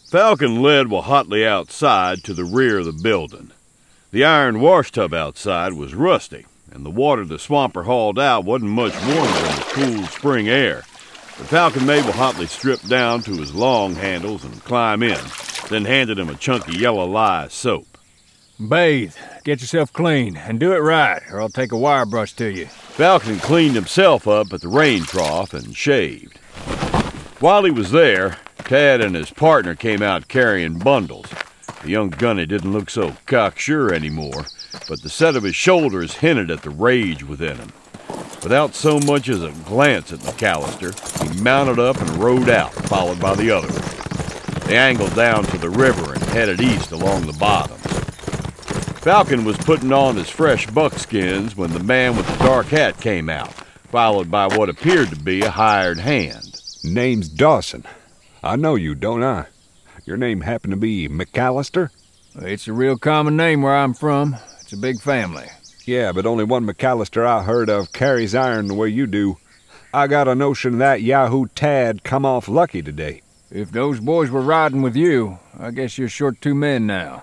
Falcon led W'Hatley outside to the rear of the building. The iron washtub outside was rusty, and the water the swamper hauled out wasn't much warmer than the cool spring air. But Falcon made W'Hatley strip down to his long handles and climb in, then handed him a chunky yellow lye soap. Bathe, get yourself clean, and do it right, or I'll take a wire brush to you. Falcon cleaned himself up at the rain trough and shaved. While he was there, Tad and his partner came out carrying bundles. The young gunny didn't look so cocksure anymore, but the set of his shoulders hinted at the rage within him. Without so much as a glance at McAllister, he mounted up and rode out, followed by the others. They angled down to the river and headed east along the bottom. Falcon was putting on his fresh buckskins when the man with the dark hat came out, followed by what appeared to be a hired hand. Name's Dawson. I know you, don't I? Your name happen to be McAllister? It's a real common name where I'm from. It's a big family. Yeah, but only one McAllister I heard of carries iron the way you do. I got a notion that Yahoo Tad come off lucky today. If those boys were riding with you, I guess you're short 2 men now.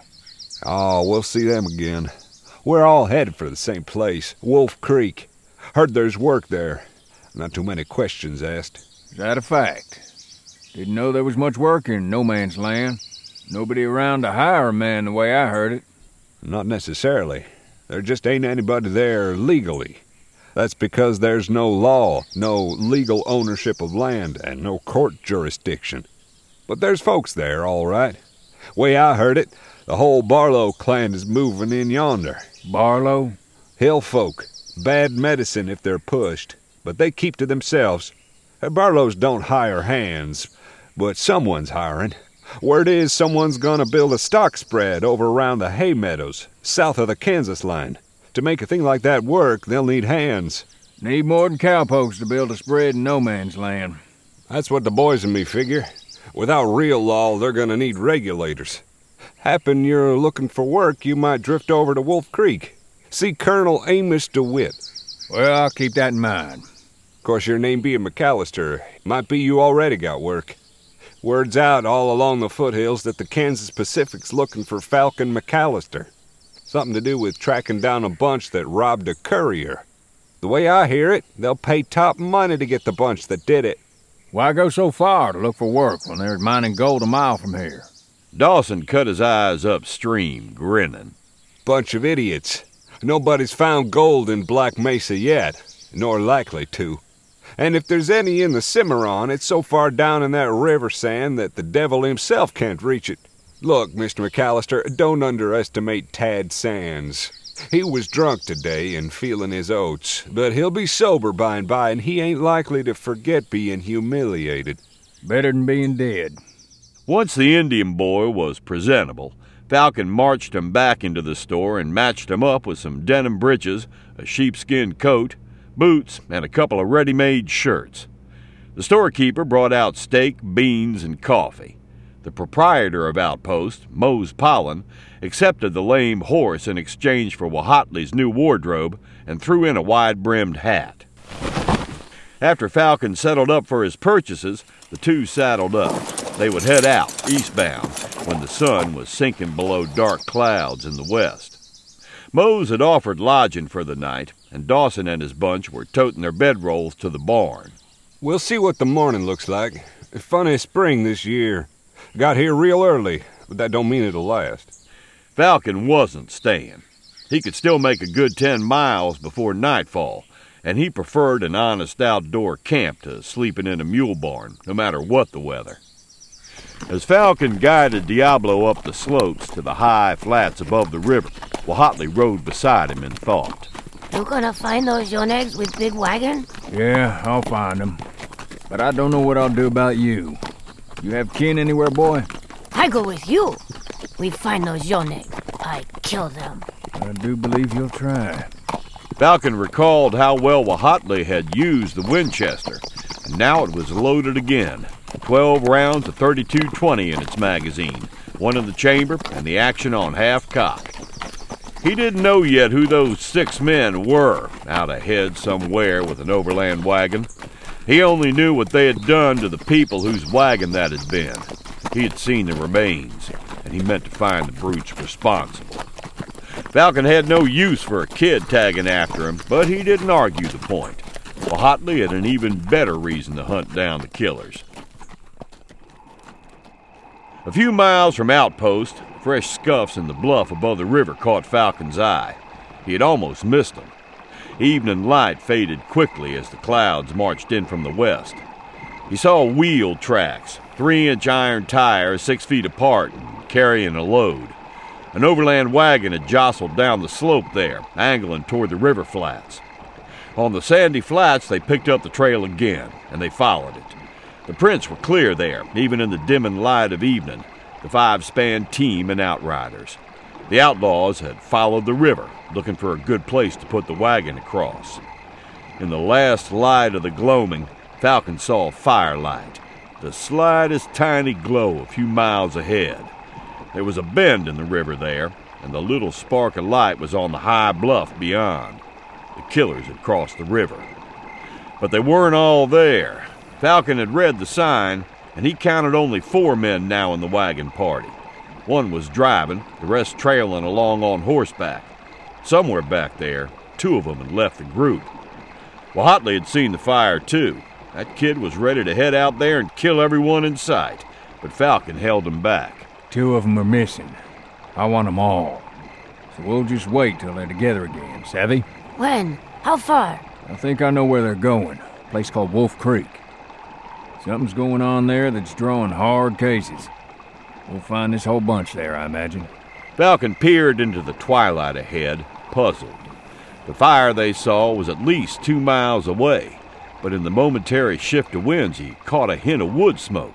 Oh, we'll see them again. We're all headed for the same place, Wolf Creek. Heard there's work there. Not too many questions asked. Is that a fact? Didn't know there was much work in no man's land. Nobody around to hire a man the way I heard it. Not necessarily. There just ain't anybody there legally. That's because there's no law, no legal ownership of land, and no court jurisdiction. But there's folks there, all right. Way I heard it, the whole Barlow clan is moving in yonder. Barlow? Hill folk. Bad medicine if they're pushed, but they keep to themselves. Barlows don't hire hands, but someone's hiring. Word is someone's gonna build a stock spread over around the hay meadows, south of the Kansas line. To make a thing like that work, they'll need hands. Need more than cowpokes to build a spread in no man's land. That's what the boys and me figure. Without real law, they're gonna need regulators. Happen you're looking for work, you might drift over to Wolf Creek. See Colonel Amos DeWitt. Well, I'll keep that in mind. Of course, your name being McAllister, might be you already got work. Word's out all along the foothills that the Kansas Pacific's looking for Falcon McAllister. Something to do with tracking down a bunch that robbed a courier. The way I hear it, they'll pay top money to get the bunch that did it. Why go so far to look for work when there's mining gold a mile from here? Dawson cut his eyes upstream, grinning. Bunch of idiots. Nobody's found gold in Black Mesa yet, nor likely to. And if there's any in the Cimarron, it's so far down in that river sand that the devil himself can't reach it. Look, Mr. McAllister, don't underestimate Tad Sands. He was drunk today and feeling his oats, but he'll be sober by and by, and he ain't likely to forget being humiliated. Better than being dead. Once the Indian boy was presentable, Falcon marched him back into the store and matched him up with some denim breeches, a sheepskin coat, boots, and a couple of ready-made shirts. The storekeeper brought out steak, beans, and coffee. The proprietor of Outpost, Mose Pollen, accepted the lame horse in exchange for W'Hatley's new wardrobe and threw in a wide-brimmed hat. After Falcon settled up for his purchases, the two saddled up. They would head out, eastbound, when the sun was sinking below dark clouds in the west. Mose had offered lodging for the night, and Dawson and his bunch were toting their bedrolls to the barn. We'll see what the morning looks like. Funny spring this year. Got here real early, but that don't mean it'll last. Falcon wasn't staying. He could still make a good 10 miles before nightfall, and he preferred an honest outdoor camp to sleeping in a mule barn, no matter what the weather. As Falcon guided Diablo up the slopes to the high flats above the river, W'Hatley rode beside him in thought. You gonna find those Yonegs with big wagon? Yeah, I'll find them. But I don't know what I'll do about you. You have kin anywhere, boy? I go with you. We find those Yonegs. I kill them. I do believe you'll try. Falcon recalled how well W'Hatley had used the Winchester, and now it was loaded again. 12 rounds of .32-20 in its magazine, one in the chamber, and the action on half-cock. He didn't know yet who those 6 men were, out ahead somewhere with an overland wagon. He only knew what they had done to the people whose wagon that had been. He had seen the remains, and he meant to find the brutes responsible. Falcon had no use for a kid tagging after him, but he didn't argue the point. W'ahatli had an even better reason to hunt down the killers. A few miles from Outpost, fresh scuffs in the bluff above the river caught Falcon's eye. He had almost missed them. Evening light faded quickly as the clouds marched in from the west. He saw wheel tracks, 3-inch iron tires 6 feet apart and carrying a load. An overland wagon had jostled down the slope there, angling toward the river flats. On the sandy flats, they picked up the trail again, and they followed it. The prints were clear there, even in the dimming light of evening, the 5-span team and outriders. The outlaws had followed the river, looking for a good place to put the wagon across. In the last light of the gloaming, Falcon saw firelight, the slightest tiny glow a few miles ahead. There was a bend in the river there, and the little spark of light was on the high bluff beyond. The killers had crossed the river. But they weren't all there. Falcon had read the sign, and he counted only 4 men now in the wagon party. One was driving, the rest trailing along on horseback. Somewhere back there, 2 of them had left the group. W'ahatli had seen the fire too. That kid was ready to head out there and kill everyone in sight, but Falcon held him back. 2 of them are missing. I want them all. So we'll just wait till they're together again, savvy? When? How far? I think I know where they're going. A place called Wolf Creek. Something's going on there that's drawing hard cases. We'll find this whole bunch there, I imagine. Falcon peered into the twilight ahead, puzzled. The fire they saw was at least 2 miles away, but in the momentary shift of winds, he caught a hint of wood smoke.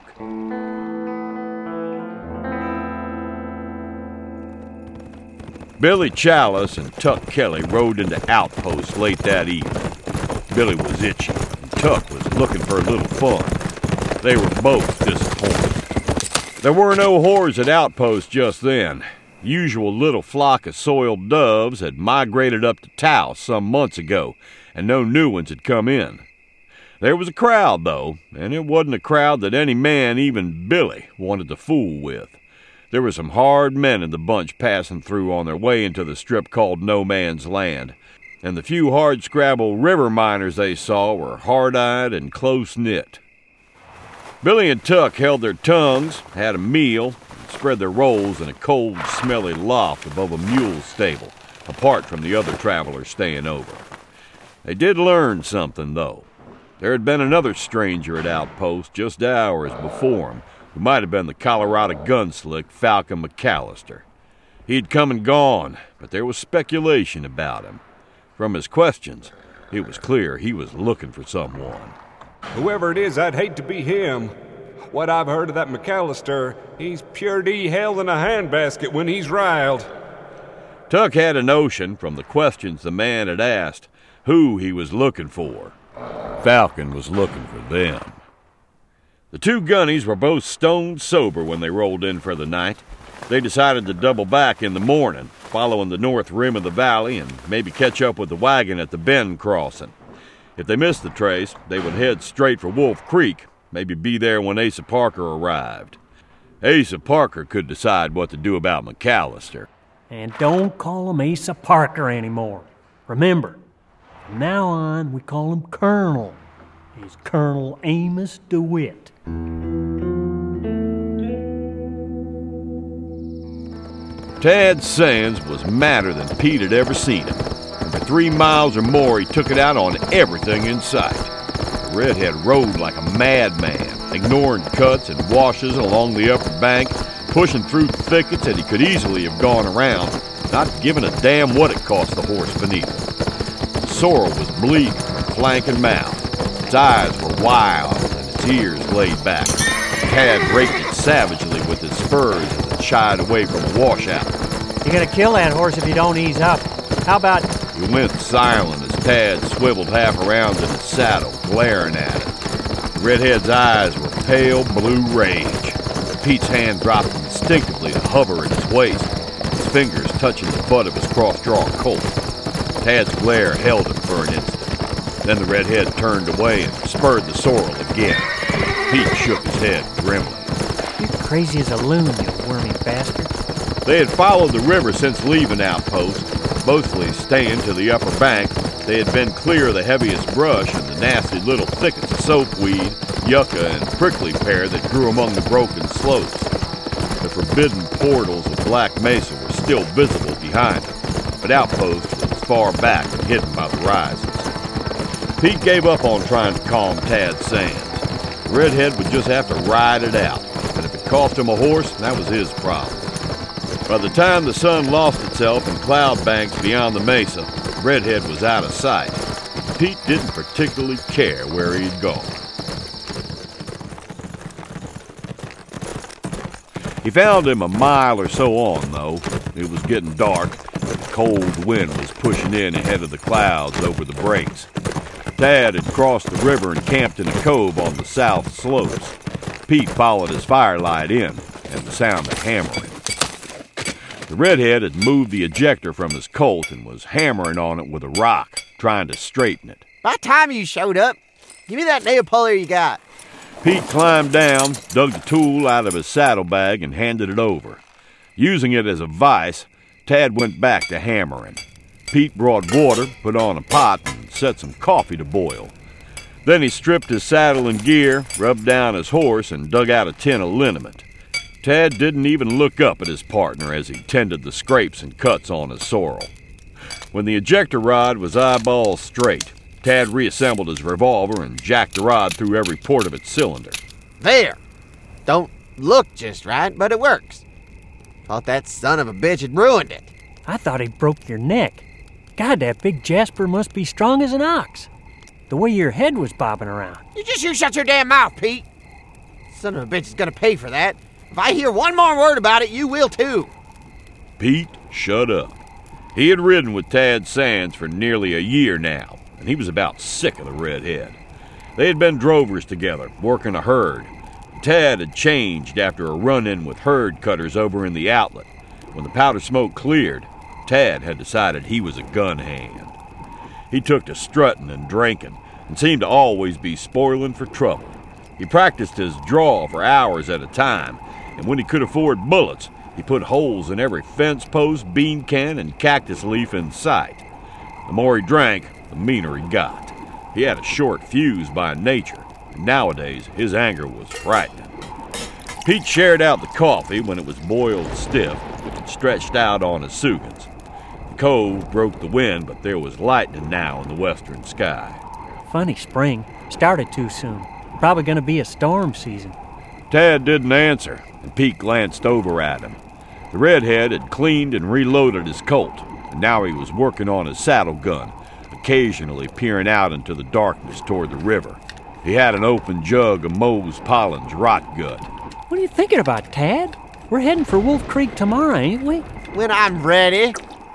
Billy Chalice and Tuck Kelly rode into Outpost late that evening. Billy was itchy, and Tuck was looking for a little fun. They were both disappointed. There were no whores at Outpost just then. The usual little flock of soiled doves had migrated up to Taos some months ago, and no new ones had come in. There was a crowd, though, and it wasn't a crowd that any man, even Billy, wanted to fool with. There were some hard men in the bunch passing through on their way into the strip called No Man's Land, and the few hard-scrabble river miners they saw were hard-eyed and close-knit. Billy and Tuck held their tongues, had a meal, and spread their rolls in a cold, smelly loft above a mule stable, apart from the other travelers staying over. They did learn something, though. There had been another stranger at Outpost just hours before him, who might have been the Colorado gunslick Falcon McAllister. He'd come and gone, but there was speculation about him. From his questions, it was clear he was looking for someone. Whoever it is, I'd hate to be him. What I've heard of that McAllister, he's pure D hell in a handbasket when he's riled. Tuck had a notion, from the questions the man had asked, who he was looking for. Falcon was looking for them. The 2 gunnies were both stone sober when they rolled in for the night. They decided to double back in the morning, following the north rim of the valley and maybe catch up with the wagon at the bend crossing. If they missed the trace, they would head straight for Wolf Creek, maybe be there when Asa Parker arrived. Asa Parker could decide what to do about McAllister. And don't call him Asa Parker anymore. Remember, from now on, we call him Colonel. He's Colonel Amos DeWitt. Tad Sands was madder than Pete had ever seen him. And for 3 miles or more, he took it out on everything in sight. The redhead rode like a madman, ignoring cuts and washes along the upper bank, pushing through thickets that he could easily have gone around, not giving a damn what it cost the horse beneath him. Sorrel was bleeding from flank and mouth. Its eyes were wild and its ears laid back. Tad raked it savagely with his spurs as it shied away from a washout. You're gonna kill that horse if you don't ease up. How about... He went silent as Tad swiveled half around in his saddle, glaring at it. The redhead's eyes were pale blue rage. Pete's hand dropped instinctively to hover at his waist, his fingers touching the butt of his cross-drawn Colt. Tad's glare held him for an instant. Then the redhead turned away and spurred the sorrel again. Pete shook his head grimly. You Crazy as a loon, you wormy bastard. They had followed the river since leaving Outpost, mostly staying to the upper bank. They had been clear of the heaviest brush and the nasty little thickets of soapweed, yucca, and prickly pear that grew among the broken slopes. The forbidden portals of Black Mesa were still visible behind them, but Outpost was far back and hidden by the rises. Pete gave up on trying to calm Tad Sands. The redhead would just have to ride it out, and if it cost him a horse, that was his problem. By the time the sun lost itself in cloud banks beyond the mesa, the redhead was out of sight. Pete didn't particularly care where he'd gone. He found him a mile or so on, though. It was getting dark. The cold wind was pushing in ahead of the clouds over the breaks. Tad had crossed the river and camped in a cove on the south slopes. Pete followed his firelight in, and the sound of hammering. The redhead had moved the ejector from his Colt and was hammering on it with a rock, trying to straighten it. By the time you showed up, give me that nail puller you got. Pete climbed down, dug the tool out of his saddlebag, and handed it over. Using it as a vise, Tad went back to hammering. Pete brought water, put on a pot, and set some coffee to boil. Then he stripped his saddle and gear, rubbed down his horse, and dug out a tin of liniment. Tad didn't even look up at his partner as he tended the scrapes and cuts on his sorrel. When the ejector rod was eyeballs straight, Tad reassembled his revolver and jacked the rod through every port of its cylinder. There. Don't look just right, but it works. Thought that son of a bitch had ruined it. I thought he broke your neck. God, that big Jasper must be strong as an ox. The way your head was bobbing around. You shut your damn mouth, Pete. Son of a bitch is gonna pay for that. If I hear one more word about it, you will too. Pete shut up. He had ridden with Tad Sands for nearly a year now, and he was about sick of the redhead. They had been drovers together, working a herd. Tad had changed after a run-in with herd cutters over in the outlet. When the powder smoke cleared, Tad had decided he was a gun hand. He took to strutting and drinking, and seemed to always be spoiling for trouble. He practiced his draw for hours at a time, and when he could afford bullets, he put holes in every fence post, bean can, and cactus leaf in sight. The more he drank, the meaner he got. He had a short fuse by nature, and nowadays his anger was frightening. Pete shared out the coffee when it was boiled stiff and stretched out on his sugans. The cove broke the wind, but there was lightning now in the western sky. Funny spring. Started too soon. Probably gonna be a storm season. Tad didn't answer, and Pete glanced over at him. The redhead had cleaned and reloaded his Colt, and now he was working on his saddle gun, occasionally peering out into the darkness toward the river. He had an open jug of Mose Pollen's rot gut. What are you thinking about, Tad? We're heading for Wolf Creek tomorrow, ain't we? When I'm ready.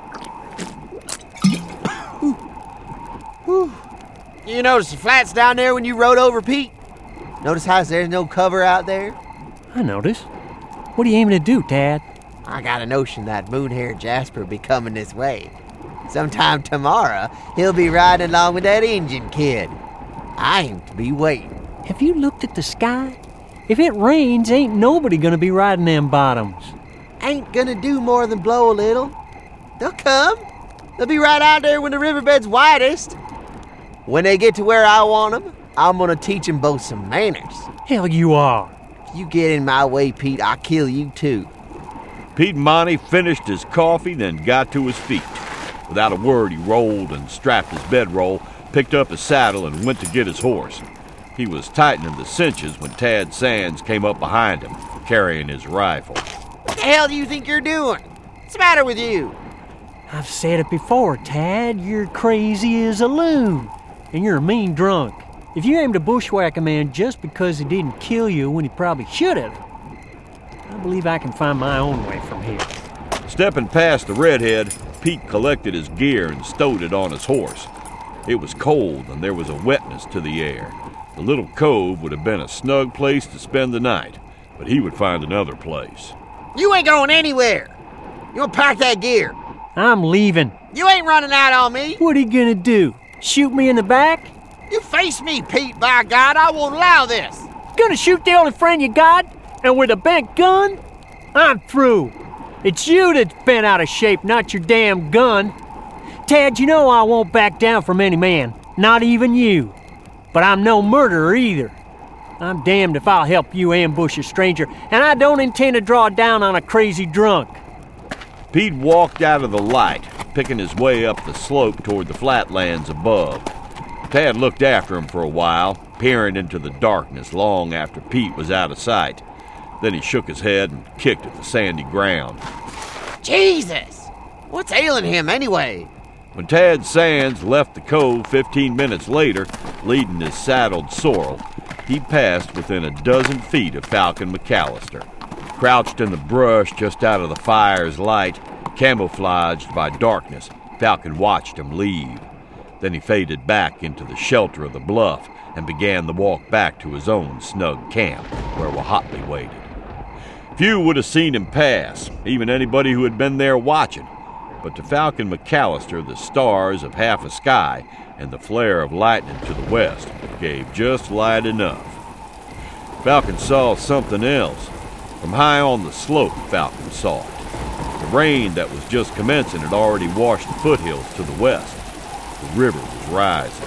You notice the flats down there when you rode over, Pete? Notice how there's no cover out there? I notice. What are you aiming to do, Tad? I got a notion that moon-haired Jasper will be coming this way. Sometime tomorrow, he'll be riding along with that Injun kid. I aim to be waiting. Have you looked at the sky? If it rains, ain't nobody gonna be riding them bottoms. Ain't gonna do more than blow a little. They'll come. They'll be right out there when the riverbed's widest. When they get to where I want them, I'm gonna teach them both some manners. Hell you are. If you get in my way, Pete, I'll kill you too. Pete and Monty finished his coffee, then got to his feet. Without a word, he rolled and strapped his bedroll, picked up his saddle, and went to get his horse. He was tightening the cinches when Tad Sands came up behind him, carrying his rifle. What the hell do you think you're doing? What's the matter with you? I've said it before, Tad. You're crazy as a loon. And you're a mean drunk. If you aim to bushwhack a man just because he didn't kill you when he probably should have, I believe I can find my own way from here. Stepping past the redhead, Pete collected his gear and stowed it on his horse. It was cold and there was a wetness to the air. The little cove would have been a snug place to spend the night, but he would find another place. You ain't going anywhere. You gonna pack that gear. I'm leaving. You ain't running out on me. What are you gonna do? Shoot me in the back? You face me, Pete, by God, I won't allow this. Gonna shoot the only friend you got? And with a bent gun? I'm through. It's you that's bent out of shape, not your damn gun. Tad, you know I won't back down from any man, not even you. But I'm no murderer either. I'm damned if I'll help you ambush a stranger, and I don't intend to draw down on a crazy drunk. Pete walked out of the light, picking his way up the slope toward the flatlands above. Tad looked after him for a while, peering into the darkness long after Pete was out of sight. Then he shook his head and kicked at the sandy ground. Jesus! What's ailing him anyway? When Tad Sands left the cove 15 minutes later, leading his saddled sorrel, he passed within a dozen feet of Falcon McAllister. Crouched in the brush just out of the fire's light, camouflaged by darkness, Falcon watched him leave. Then he faded back into the shelter of the bluff and began the walk back to his own snug camp, where W'ahatli waited. Few would have seen him pass, even anybody who had been there watching. But to Falcon McAllister, the stars of half a sky and the flare of lightning to the west gave just light enough. Falcon saw something else. From high on the slope, Falcon saw it. The rain that was just commencing had already washed the foothills to the west. The river was rising.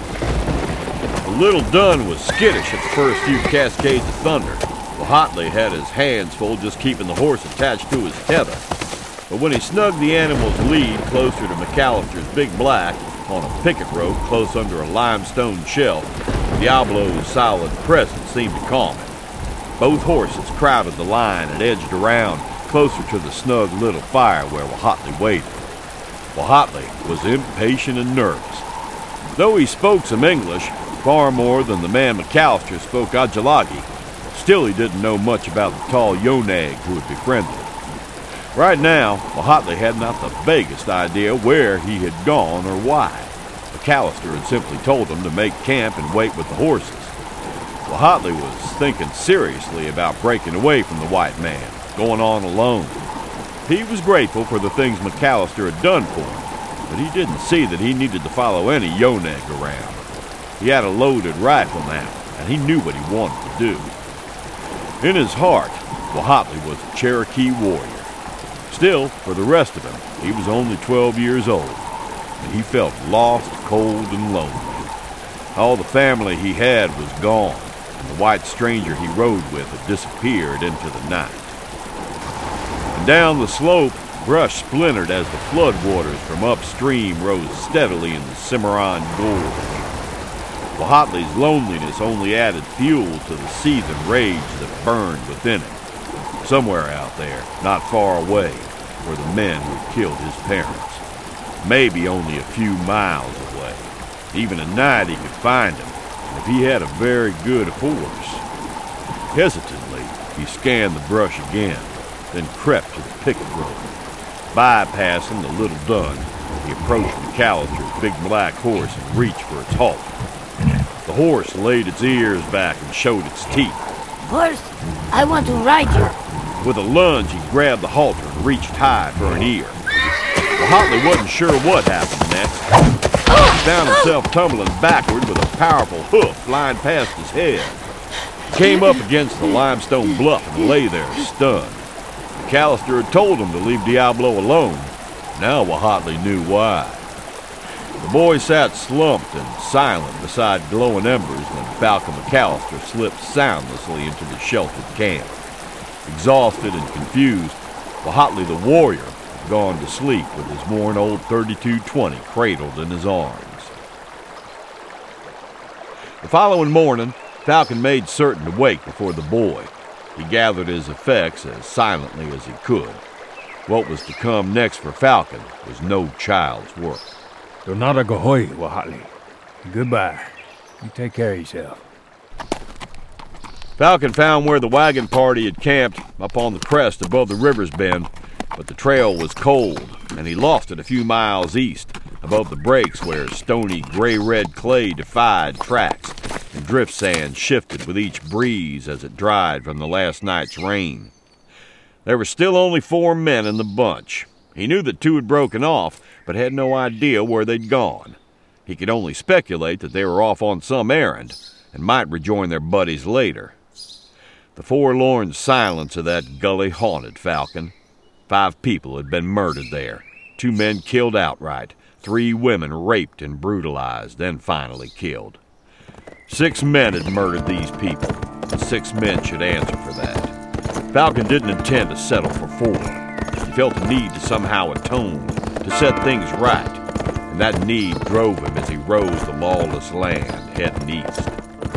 The Little Dun was skittish at the first few cascades of thunder. W'ahatli had his hands full just keeping the horse attached to his tether. But when he snugged the animal's lead closer to McAllister's Big Black on a picket rope close under a limestone shelf, Diablo's solid presence seemed to calm him. Both horses crowded the line and edged around closer to the snug little fire where W'ahatli waited. W'ahatli was impatient and nervous. Though he spoke some English, far more than the man McAllister spoke Ajalagi, still he didn't know much about the tall Yonag who had befriended him. Right now, W'ahatli had not the vaguest idea where he had gone or why. McAllister had simply told him to make camp and wait with the horses. W'ahatli was thinking seriously about breaking away from the white man, going on alone. He was grateful for the things McAllister had done for him, but he didn't see that he needed to follow any Yonag around. He had a loaded rifle now, and he knew what he wanted to do. In his heart, W'ahatli was a Cherokee warrior. Still, for the rest of him, he was only 12 years old, and he felt lost, cold, and lonely. All the family he had was gone, and the white stranger he rode with had disappeared into the night. And down the slope, brush splintered as the floodwaters from upstream rose steadily in the Cimarron Gorge. W'ahatli's loneliness only added fuel to the seething rage that burned within him. Somewhere out there, not far away, were the men who killed his parents. Maybe only a few miles away. Even at night he could find him, if he had a very good horse. Hesitantly, he scanned the brush again, then crept to the picket rope. Bypassing the Little Dun, he approached McAllister's Big Black horse and reached for its halter. The horse laid its ears back and showed its teeth. Horse, I want to ride you. With a lunge, he grabbed the halter and reached high for an ear. W'ahatli wasn't sure what happened next. He found himself tumbling backward with a powerful hoof flying past his head. He came up against the limestone bluff and lay there stunned. McAllister had told him to leave Diablo alone. Now W'ahatli knew why. The boy sat slumped and silent beside glowing embers when Falcon McAllister slipped soundlessly into the sheltered camp. Exhausted and confused, W'ahatli the warrior had gone to sleep with his worn old .32-20 cradled in his arms. The following morning, Falcon made certain to wake before the boy. He gathered his effects as silently as he could. What was to come next for Falcon was no child's work. Donata Gahoy, W'ahatli. Goodbye. You take care of yourself. Falcon found where the wagon party had camped up on the crest above the river's bend, but the trail was cold, and he lost it a few miles east, above the breaks where stony gray-red clay defied tracks, and drift sand shifted with each breeze as it dried from the last night's rain. There were still only 4 men in the bunch. He knew that 2 had broken off, but had no idea where they'd gone. He could only speculate that they were off on some errand, and might rejoin their buddies later. The forlorn silence of that gully haunted Falcon. 5 people had been murdered there. 2 men killed outright. 3 women raped and brutalized, then finally killed. 6 men had murdered these people. 6 men should answer for that. Falcon didn't intend to settle for 4. He felt a need to somehow atone, to set things right, and that need drove him as he rode the lawless land heading east.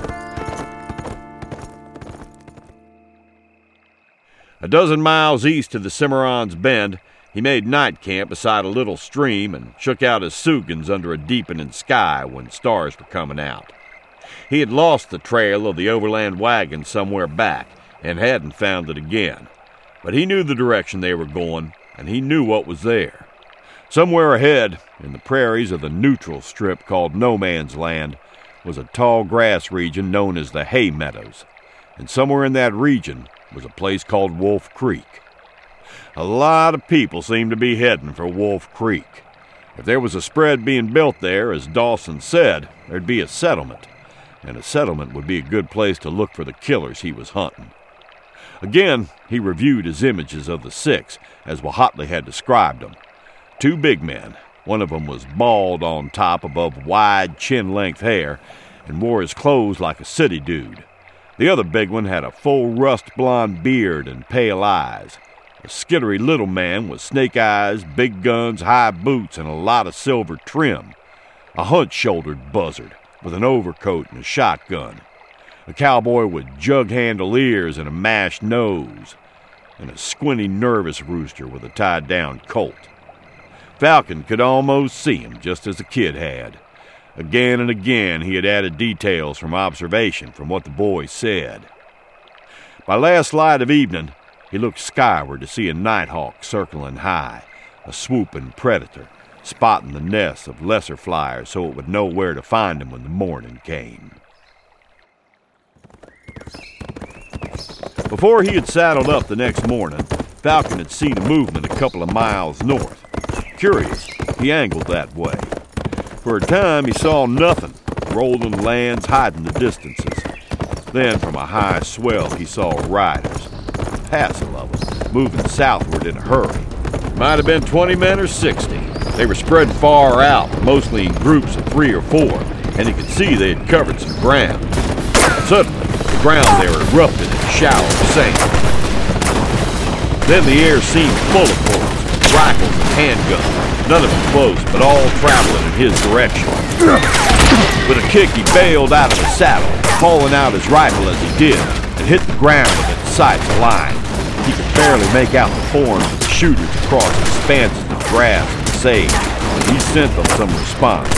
A dozen miles east of the Cimarron's Bend, he made night camp beside a little stream and shook out his soogans under a deepening sky when stars were coming out. He had lost the trail of the overland wagon somewhere back and hadn't found it again, but he knew the direction they were going, and he knew what was there. Somewhere ahead, in the prairies of the neutral strip called No Man's Land, was a tall grass region known as the Hay Meadows, and somewhere in that region was a place called Wolf Creek. A lot of people seemed to be heading for Wolf Creek. If there was a spread being built there, as Dawson said, there'd be a settlement, and a settlement would be a good place to look for the killers he was hunting. Again, he reviewed his images of the 6 as Whately had described them. 2 big men. One of them was bald on top above wide chin-length hair and wore his clothes like a city dude. The other big one had a full rust-blonde beard and pale eyes. A skittery little man with snake eyes, big guns, high boots, and a lot of silver trim. A hunch-shouldered buzzard with an overcoat and a shotgun. A cowboy with jug-handle ears and a mashed nose. And a squinty, nervous rooster with a tied-down colt. Falcon could almost see him just as the kid had. Again and again he had added details from observation from what the boys said. By last light of evening, he looked skyward to see a nighthawk circling high, a swooping predator, spotting the nests of lesser flyers so it would know where to find them when the morning came. Before he had saddled up the next morning, Falcon had seen a movement a couple of miles north. Curious, he angled that way. For a time, he saw nothing, rolling lands hiding the distances. Then, from a high swell, he saw riders, a passel of them, moving southward in a hurry. Might have been 20 men or 60. They were spread far out, mostly in groups of 3 or 4, and he could see they had covered some ground. Suddenly, the ground there erupted in a shower of sand. Then the air seemed full of bullets, rifles and handguns. None of them close, but all traveling in his direction. With a kick, he bailed out of the saddle, hauling out his rifle as he did, and hit the ground with its sights aligned. He could barely make out the forms of the shooters across expanses of grass and sage, and he sent them some response.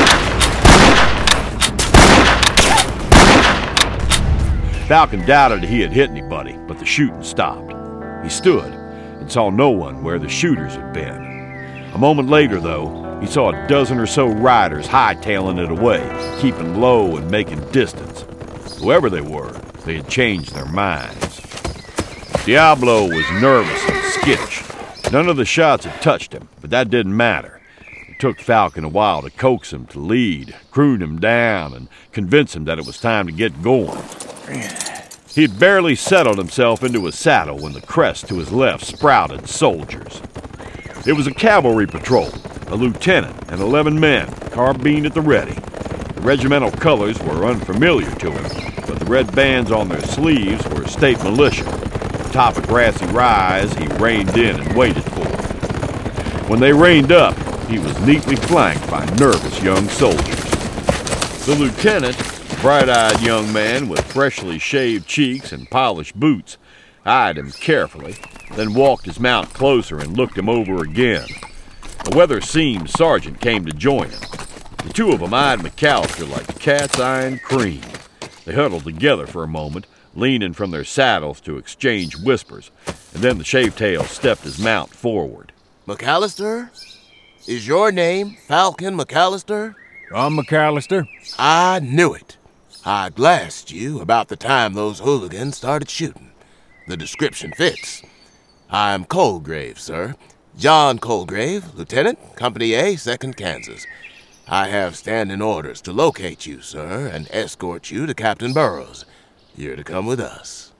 Falcon doubted he had hit anybody, but the shooting stopped. He stood and saw no one where the shooters had been. A moment later, though, he saw a dozen or so riders hightailing it away, keeping low and making distance. Whoever they were, they had changed their minds. Diablo was nervous and skittish. None of the shots had touched him, but that didn't matter. It took Falcon a while to coax him to lead, croon him down, and convince him that it was time to get going. He had barely settled himself into his saddle when the crest to his left sprouted soldiers. It was a cavalry patrol, a lieutenant and 11 men, carbine at the ready. The regimental colors were unfamiliar to him, but the red bands on their sleeves were state militia. Atop a grassy rise, he reined in and waited for them. When they reined up, he was neatly flanked by nervous young soldiers. The lieutenant, a bright-eyed young man with freshly shaved cheeks and polished boots, eyed him carefully, then walked his mount closer and looked him over again. A weather-seamed sergeant came to join him. The 2 of them eyed McAllister like cats eyeing cream. They huddled together for a moment, leaning from their saddles to exchange whispers, and then the shaved-tail stepped his mount forward. McAllister? Is your name Falcon McAllister? I'm McAllister. I knew it. I glassed you about the time those hooligans started shooting. The description fits. I'm Colgrave, sir. John Colgrave, Lieutenant, Company A, 2nd Kansas. I have standing orders to locate you, sir, and escort you to Captain Burrows. You're to come with us.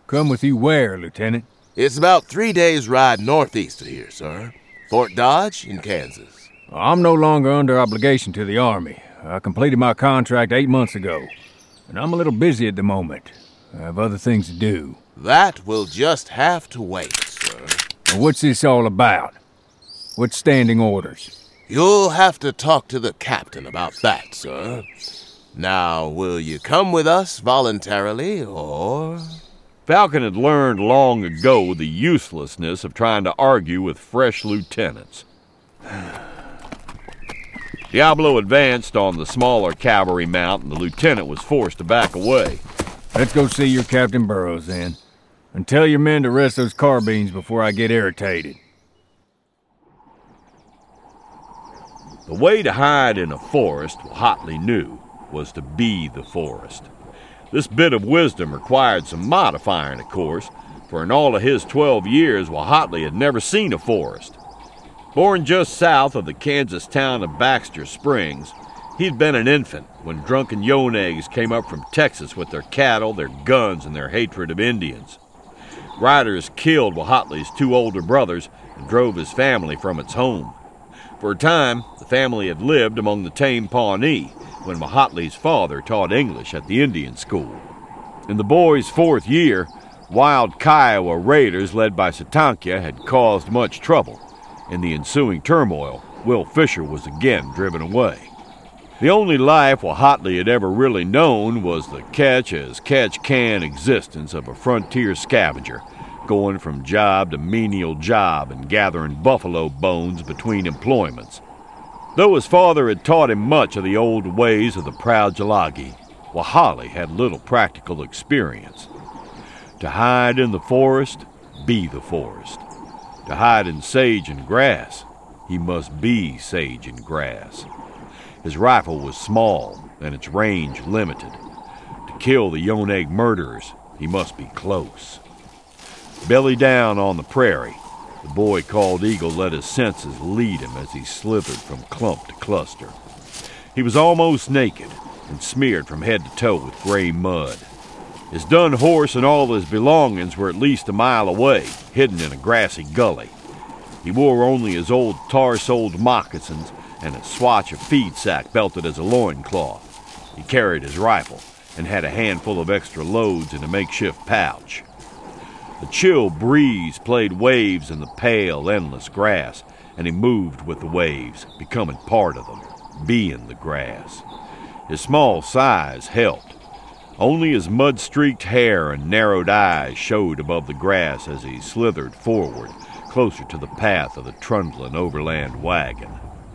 Come with you where, Lieutenant? It's about 3 days' ride northeast of here, sir. Fort Dodge in Kansas. I'm no longer under obligation to the Army. I completed my contract 8 months ago, and I'm a little busy at the moment. I have other things to do. That will just have to wait, sir. Now, what's this all about? What's standing orders? You'll have to talk to the captain about that, sir. Now, will you come with us voluntarily, or...? Falcon had learned long ago the uselessness of trying to argue with fresh lieutenants. Diablo advanced on the smaller cavalry mount, and the lieutenant was forced to back away. Let's go see your Captain Burrows, then. And tell your men to rest those carbines before I get irritated. The way to hide in a forest, W'Hatley knew, was to be the forest. This bit of wisdom required some modifying, of course, for in all of his 12 years, W'Hatley had never seen a forest. Born just south of the Kansas town of Baxter Springs, he'd been an infant when drunken Yonegs came up from Texas with their cattle, their guns, and their hatred of Indians. Riders killed W'Hatley's 2 older brothers and drove his family from its home. For a time, the family had lived among the tame Pawnee when W'Hatley's father taught English at the Indian school. In the boy's 4th year, wild Kiowa raiders led by Satankia had caused much trouble. In the ensuing turmoil, Will Fisher was again driven away. The only life W'Hatley had ever really known was the catch-as-catch-can existence of a frontier scavenger, going from job to menial job and gathering buffalo bones between employments. Though his father had taught him much of the old ways of the proud Jalagi, W'Hatley had little practical experience. To hide in the forest, be the forest. To hide in sage and grass, he must be sage and grass. His rifle was small and its range limited. To kill the Yoneg murderers, he must be close. Belly down on the prairie, the boy called Eagle let his senses lead him as he slithered from clump to cluster. He was almost naked and smeared from head to toe with gray mud. His dun horse and all his belongings were at least a mile away, hidden in a grassy gully. He wore only his old tar-soled moccasins and a swatch of feed sack belted as a loincloth. He carried his rifle and had a handful of extra loads in a makeshift pouch. The chill breeze played waves in the pale, endless grass, and he moved with the waves, becoming part of them, being the grass. His small size helped. Only his mud-streaked hair and narrowed eyes showed above the grass as he slithered forward, closer to the path of the trundling overland wagon.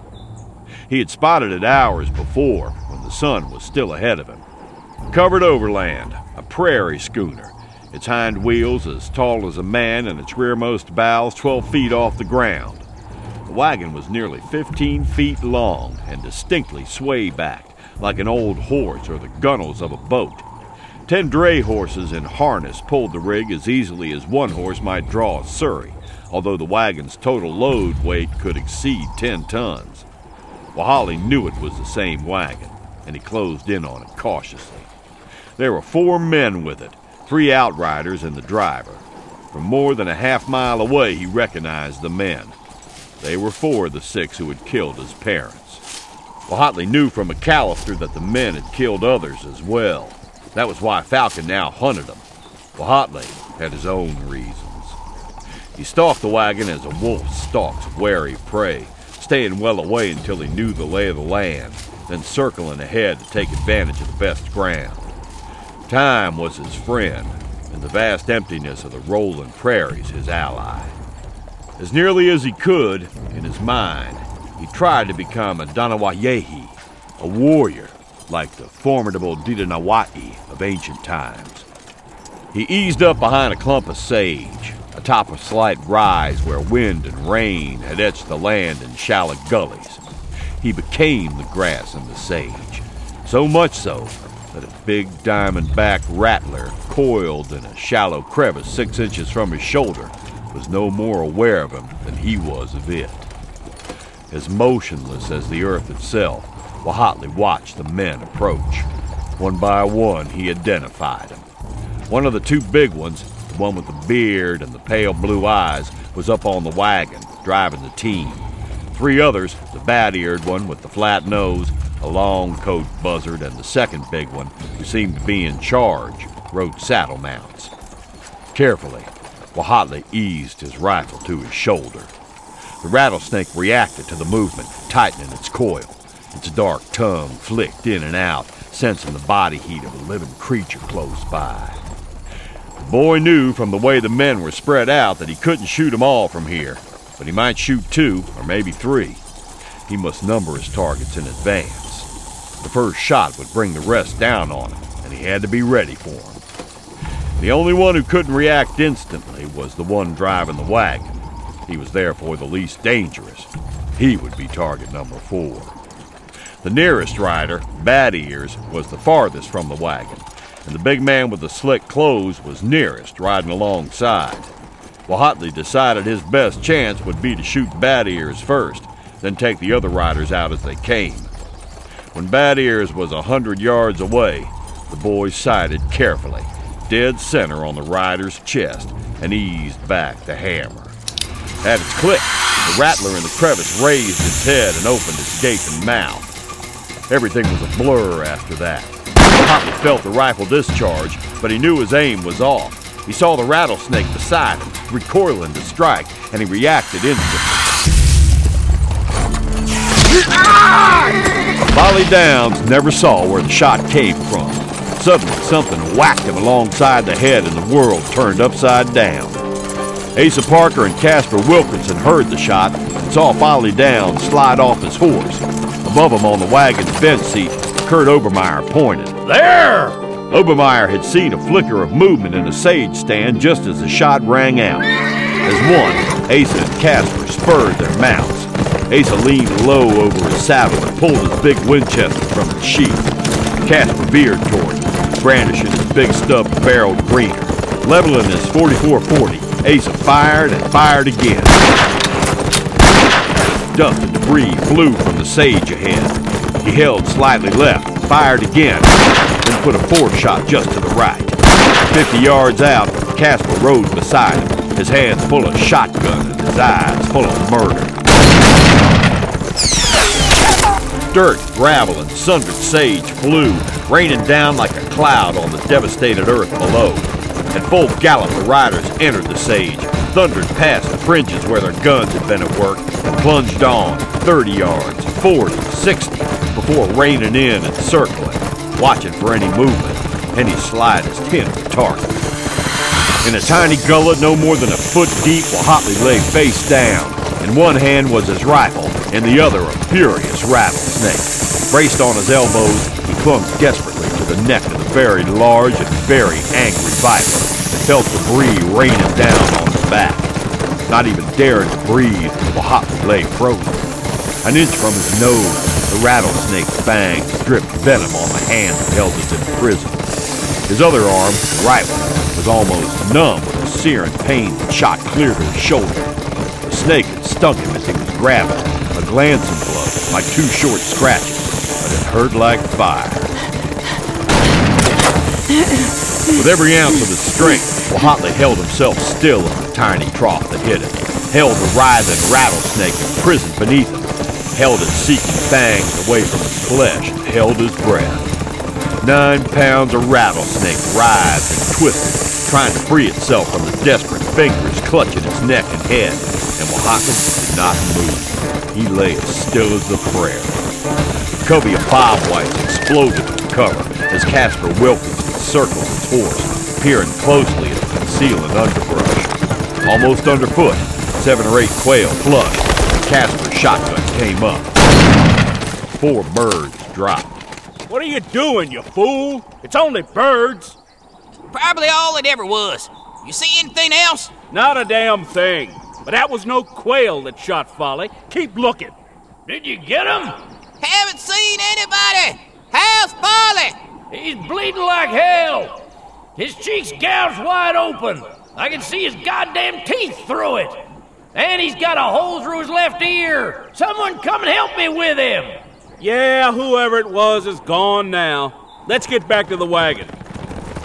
He had spotted it hours before, when the sun was still ahead of him. Covered overland, a prairie schooner, its hind wheels as tall as a man and its rearmost bows 12 feet off the ground. The wagon was nearly 15 feet long and distinctly sway-backed, like an old horse or the gunnels of a boat. 10 dray horses in harness pulled the rig as easily as one horse might draw a surrey, although the wagon's total load weight could exceed 10 tons. W'Hatley knew it was the same wagon, and he closed in on it cautiously. There were 4 men with it, 3 outriders and the driver. From more than a half-mile away, he recognized the men. They were 4 of the 6 who had killed his parents. W'Hatley knew from McAllister that the men had killed others as well. That was why Falcon now hunted them. W'Hatley had his own reasons. He stalked the wagon as a wolf stalks wary prey, staying well away until he knew the lay of the land, then circling ahead to take advantage of the best ground. Time was his friend, and the vast emptiness of the rolling prairies his ally. As nearly as he could, in his mind, he tried to become a Danawayehi, a warrior, like the formidable Didanawa'i of ancient times. He eased up behind a clump of sage, atop a slight rise where wind and rain had etched the land in shallow gullies. He became the grass and the sage, so much so that a big diamond-back rattler coiled in a shallow crevice 6 inches from his shoulder was no more aware of him than he was of it. As motionless as the earth itself, W'Hatley watched the men approach. One by one, he identified them. One of the 2 big ones, one with the beard and the pale blue eyes, was up on the wagon, driving the team. 3 others, the bat-eared one with the flat nose, a long-coat buzzard, and the second big one, who seemed to be in charge, rode saddle mounts. Carefully, W'Hatley eased his rifle to his shoulder. The rattlesnake reacted to the movement, tightening its coil. Its dark tongue flicked in and out, sensing the body heat of a living creature close by. The boy knew from the way the men were spread out that he couldn't shoot them all from here, but he might shoot 2 or maybe 3. He must number his targets in advance. The first shot would bring the rest down on him, and he had to be ready for him. The only one who couldn't react instantly was the one driving the wagon. He was therefore the least dangerous. He would be target number 4. The nearest rider, Bat Ears, was the farthest from the wagon, and the big man with the slick clothes was nearest, riding alongside. W'Hatley decided his best chance would be to shoot Bat Ears first, then take the other riders out as they came. When Bat Ears was 100 yards away, the boy sighted carefully, dead center on the rider's chest, and eased back the hammer. At its click, the rattler in the crevice raised its head and opened its gaping mouth. Everything was a blur after that. W'Hatley felt the rifle discharge, but he knew his aim was off. He saw the rattlesnake beside him, recoiling to strike, and he reacted instantly. Folly Downs never saw where the shot came from. Suddenly, something whacked him alongside the head, and the world turned upside down. Asa Parker and Casper Wilkinson heard the shot and saw Folly Downs slide off his horse. Above him on the wagon's bench seat, Kurt Obermeyer pointed. There! Obermeyer had seen a flicker of movement in a sage stand just as the shot rang out. As one, Asa and Casper spurred their mounts. Asa leaned low over his saddle and pulled his big Winchester from its sheath. Casper veered toward him, brandishing his big stub-barreled greener. Leveling his .44-40, Asa fired and fired again. Dust and debris flew from the sage ahead. He held slightly left, fired again, then put a 4th shot just to the right. 50 yards out, Casper rode beside him, his hands full of shotgun and his eyes full of murder. Dirt, gravel, and sundered sage flew, raining down like a cloud on the devastated earth below. At full gallop, the riders entered the sage, thundered past the fringes where their guns had been at work, and plunged on 30 yards, 40, 60, before reining in and circling, watching for any movement, any slightest hint of target. In a tiny gullet no more than a foot deep, W'Hatley lay face down. In one hand was his rifle, in the other a furious rattlesnake. Braced on his elbows, he clung desperately to the neck of the very large and very angry viper, and felt debris raining down on his back. Not even daring to breathe, W'Hatley lay frozen. An inch from his nose, the rattlesnake's fangs dripped venom on the hand that held us in prison. His other arm, the right one, was almost numb with a searing pain that shot clear to his shoulder. The snake had stung him as he was grabbing, a glancing blow, like 2 short scratches, but it hurt like fire. With every ounce of his strength, W'Hatley held himself still in the tiny trough that hit him, held the writhing rattlesnake imprisoned beneath him, held its seeking fangs away from his flesh, and held his breath. 9 pounds of rattlesnake writhed and twisted, trying to free itself from the desperate fingers clutching its neck and head, and W'Hatley did not move. He lay as still as the prairie. The covey of bobwhites exploded from cover as Casper Wilkinson circled his horse, peering closely at the concealing underbrush. Almost underfoot, 7 or 8 quail flushed, and Casper's shotgun came up. 4 birds dropped. What are you doing, you fool? It's only birds. Probably all it ever was. You see anything else? Not a damn thing. But that was no quail that shot Folly. Keep looking. Did you get him? Haven't seen anybody. How's Folly? He's bleeding like hell. His cheeks gouged wide open. I can see his goddamn teeth through it. And he's got a hole through his left ear. Someone come and help me with him. Yeah, whoever it was is gone now. Let's get back to the wagon.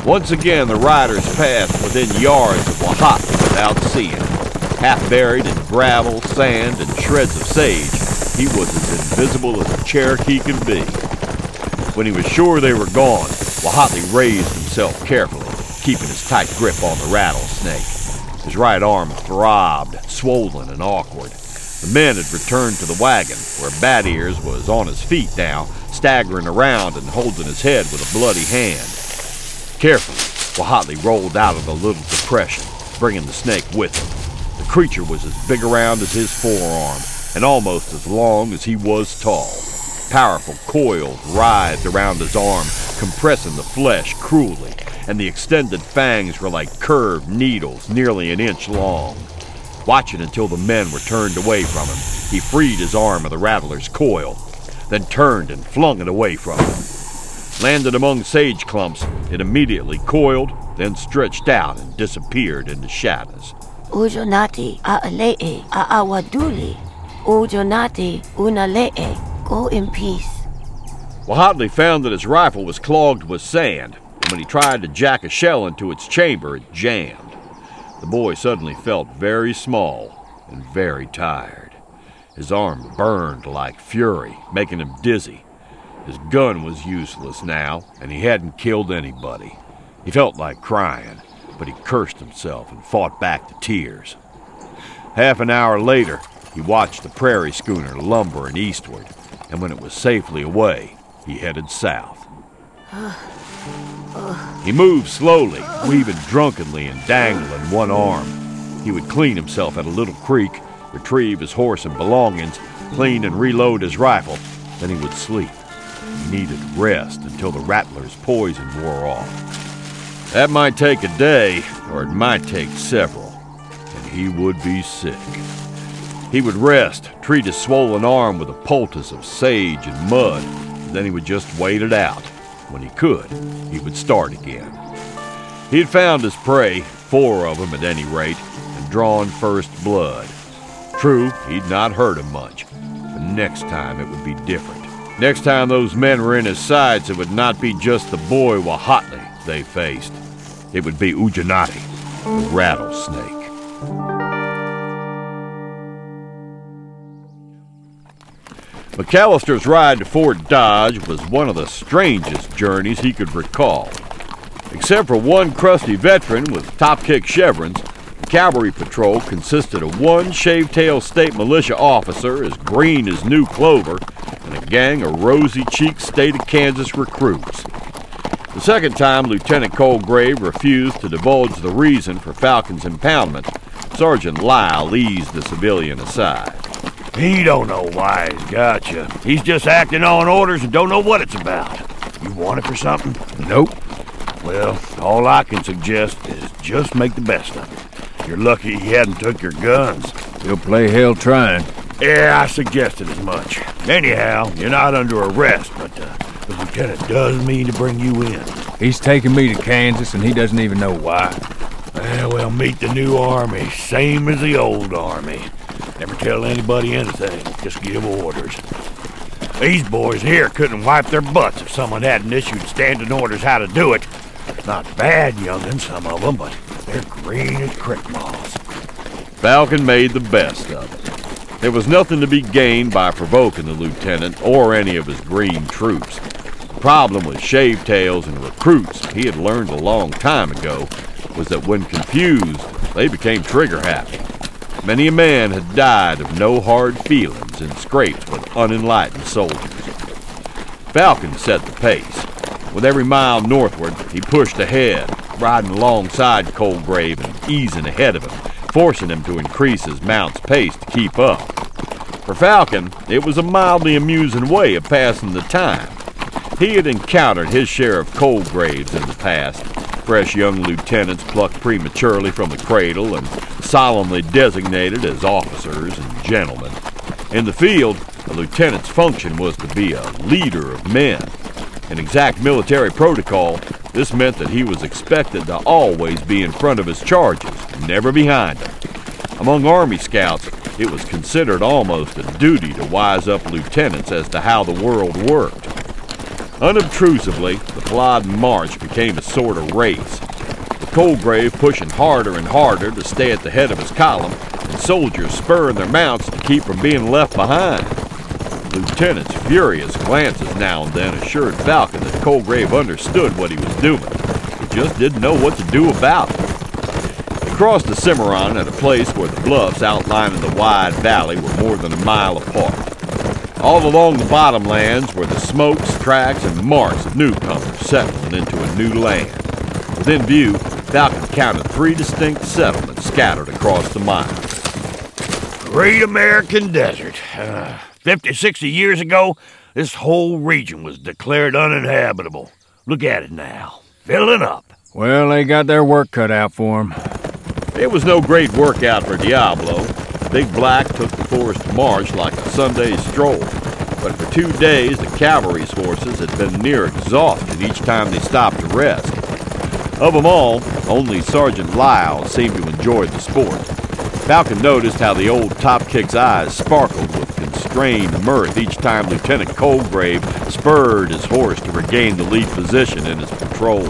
Once again, the riders passed within yards of Wahhatley without seeing him. Half buried in gravel, sand, and shreds of sage, he was as invisible as a Cherokee can be. When he was sure they were gone, Wahhatley raised himself carefully, keeping his tight grip on the rattlesnake. His right arm throbbed, swollen and awkward. The men had returned to the wagon, where Bat Ears was on his feet now, staggering around and holding his head with a bloody hand. Carefully, Wahhatley rolled out of the little depression, bringing the snake with him. The creature was as big around as his forearm, and almost as long as he was tall. Powerful coils writhed around his arm, compressing the flesh cruelly, and the extended fangs were like curved needles nearly an inch long. Watching until the men were turned away from him, he freed his arm of the rattler's coil, then turned and flung it away from him. Landed among sage clumps, it immediately coiled, then stretched out and disappeared in the shadows. Ujonati a'ale'e a'awaduli. Ujonati unale'e. Go in peace. Wahhatley found that his rifle was clogged with sand, and when he tried to jack a shell into its chamber, it jammed. The boy suddenly felt very small and very tired. His arm burned like fury, making him dizzy. His gun was useless now, and he hadn't killed anybody. He felt like crying, but he cursed himself and fought back the tears. Half an hour later, he watched the prairie schooner lumbering eastward, and when it was safely away, he headed south. He moved slowly, weaving drunkenly and dangling one arm. He would clean himself at a little creek, retrieve his horse and belongings, clean and reload his rifle, then he would sleep. He needed rest until the rattler's poison wore off. That might take a day, or it might take several, and he would be sick. He would rest, treat his swollen arm with a poultice of sage and mud, and then he would just wait it out. When he could, he would start again. He had found his prey, 4 of them at any rate, and drawn first blood. True, he'd not hurt him much, but next time it would be different. Next time those men were in his sights, it would not be just the boy Wahhatley they faced. It would be Ujonati, the rattlesnake. McAllister's ride to Fort Dodge was one of the strangest journeys he could recall. Except for one crusty veteran with top-kick chevrons, the cavalry patrol consisted of one shaved-tail state militia officer as green as new clover and a gang of rosy-cheeked state of Kansas recruits. The second time Lieutenant Colgrave refused to divulge the reason for Falcon's impoundment, Sergeant Lyle eased the civilian aside. He don't know why he's got you. He's just acting on orders and don't know what it's about. You want it for something? Nope. Well, all I can suggest is just make the best of it. You're lucky he hadn't took your guns. He'll play hell trying. Yeah, I suggested as much. Anyhow, you're not under arrest, but the lieutenant does mean to bring you in. He's taking me to Kansas, and he doesn't even know why. Well, meet the new army, same as the old army. Never tell anybody anything, just give orders. These boys here couldn't wipe their butts if someone hadn't issued standing orders how to do it. Not bad young'uns, some of them, but they're green as creek moss. Falcon made the best of it. There was nothing to be gained by provoking the lieutenant or any of his green troops. The problem with shaved-tails and recruits, he had learned a long time ago, was that when confused, they became trigger-happy. Many a man had died of no hard feelings in scrapes with unenlightened soldiers. Falcon set the pace. With every mile northward, he pushed ahead, riding alongside Colgrave and easing ahead of him, forcing him to increase his mount's pace to keep up. For Falcon, it was a mildly amusing way of passing the time. He had encountered his share of Colgraves in the past, fresh young lieutenants plucked prematurely from the cradle and solemnly designated as officers and gentlemen. In the field, a lieutenant's function was to be a leader of men. In exact military protocol, this meant that he was expected to always be in front of his charges, never behind them. Among Army scouts, it was considered almost a duty to wise up lieutenants as to how the world worked. Unobtrusively, the plodding march became a sort of race, with Colegrave pushing harder and harder to stay at the head of his column, and soldiers spurring their mounts to keep from being left behind. The lieutenant's furious glances now and then assured Falcon that Colegrave understood what he was doing. He just didn't know what to do about it. They crossed the Cimarron at a place where the bluffs outlining the wide valley were more than a mile apart. All along the bottomlands were the smokes, tracks, and marks of newcomers settling into a new land. Within view, Falcon counted 3 distinct settlements scattered across the miles. Great American desert. 50, 60 years ago, this whole region was declared uninhabitable. Look at it now, filling up. Well, they got their work cut out for 'em. It was no great workout for Diablo. Big Black took the forest march like a Sunday stroll. But for 2 days, the cavalry's horses had been near exhausted each time they stopped to rest. Of them all, only Sergeant Lyle seemed to enjoy the sport. Falcon noticed how the old Top-Kick's eyes sparkled with constrained mirth each time Lieutenant Colegrave spurred his horse to regain the lead position in his patrol.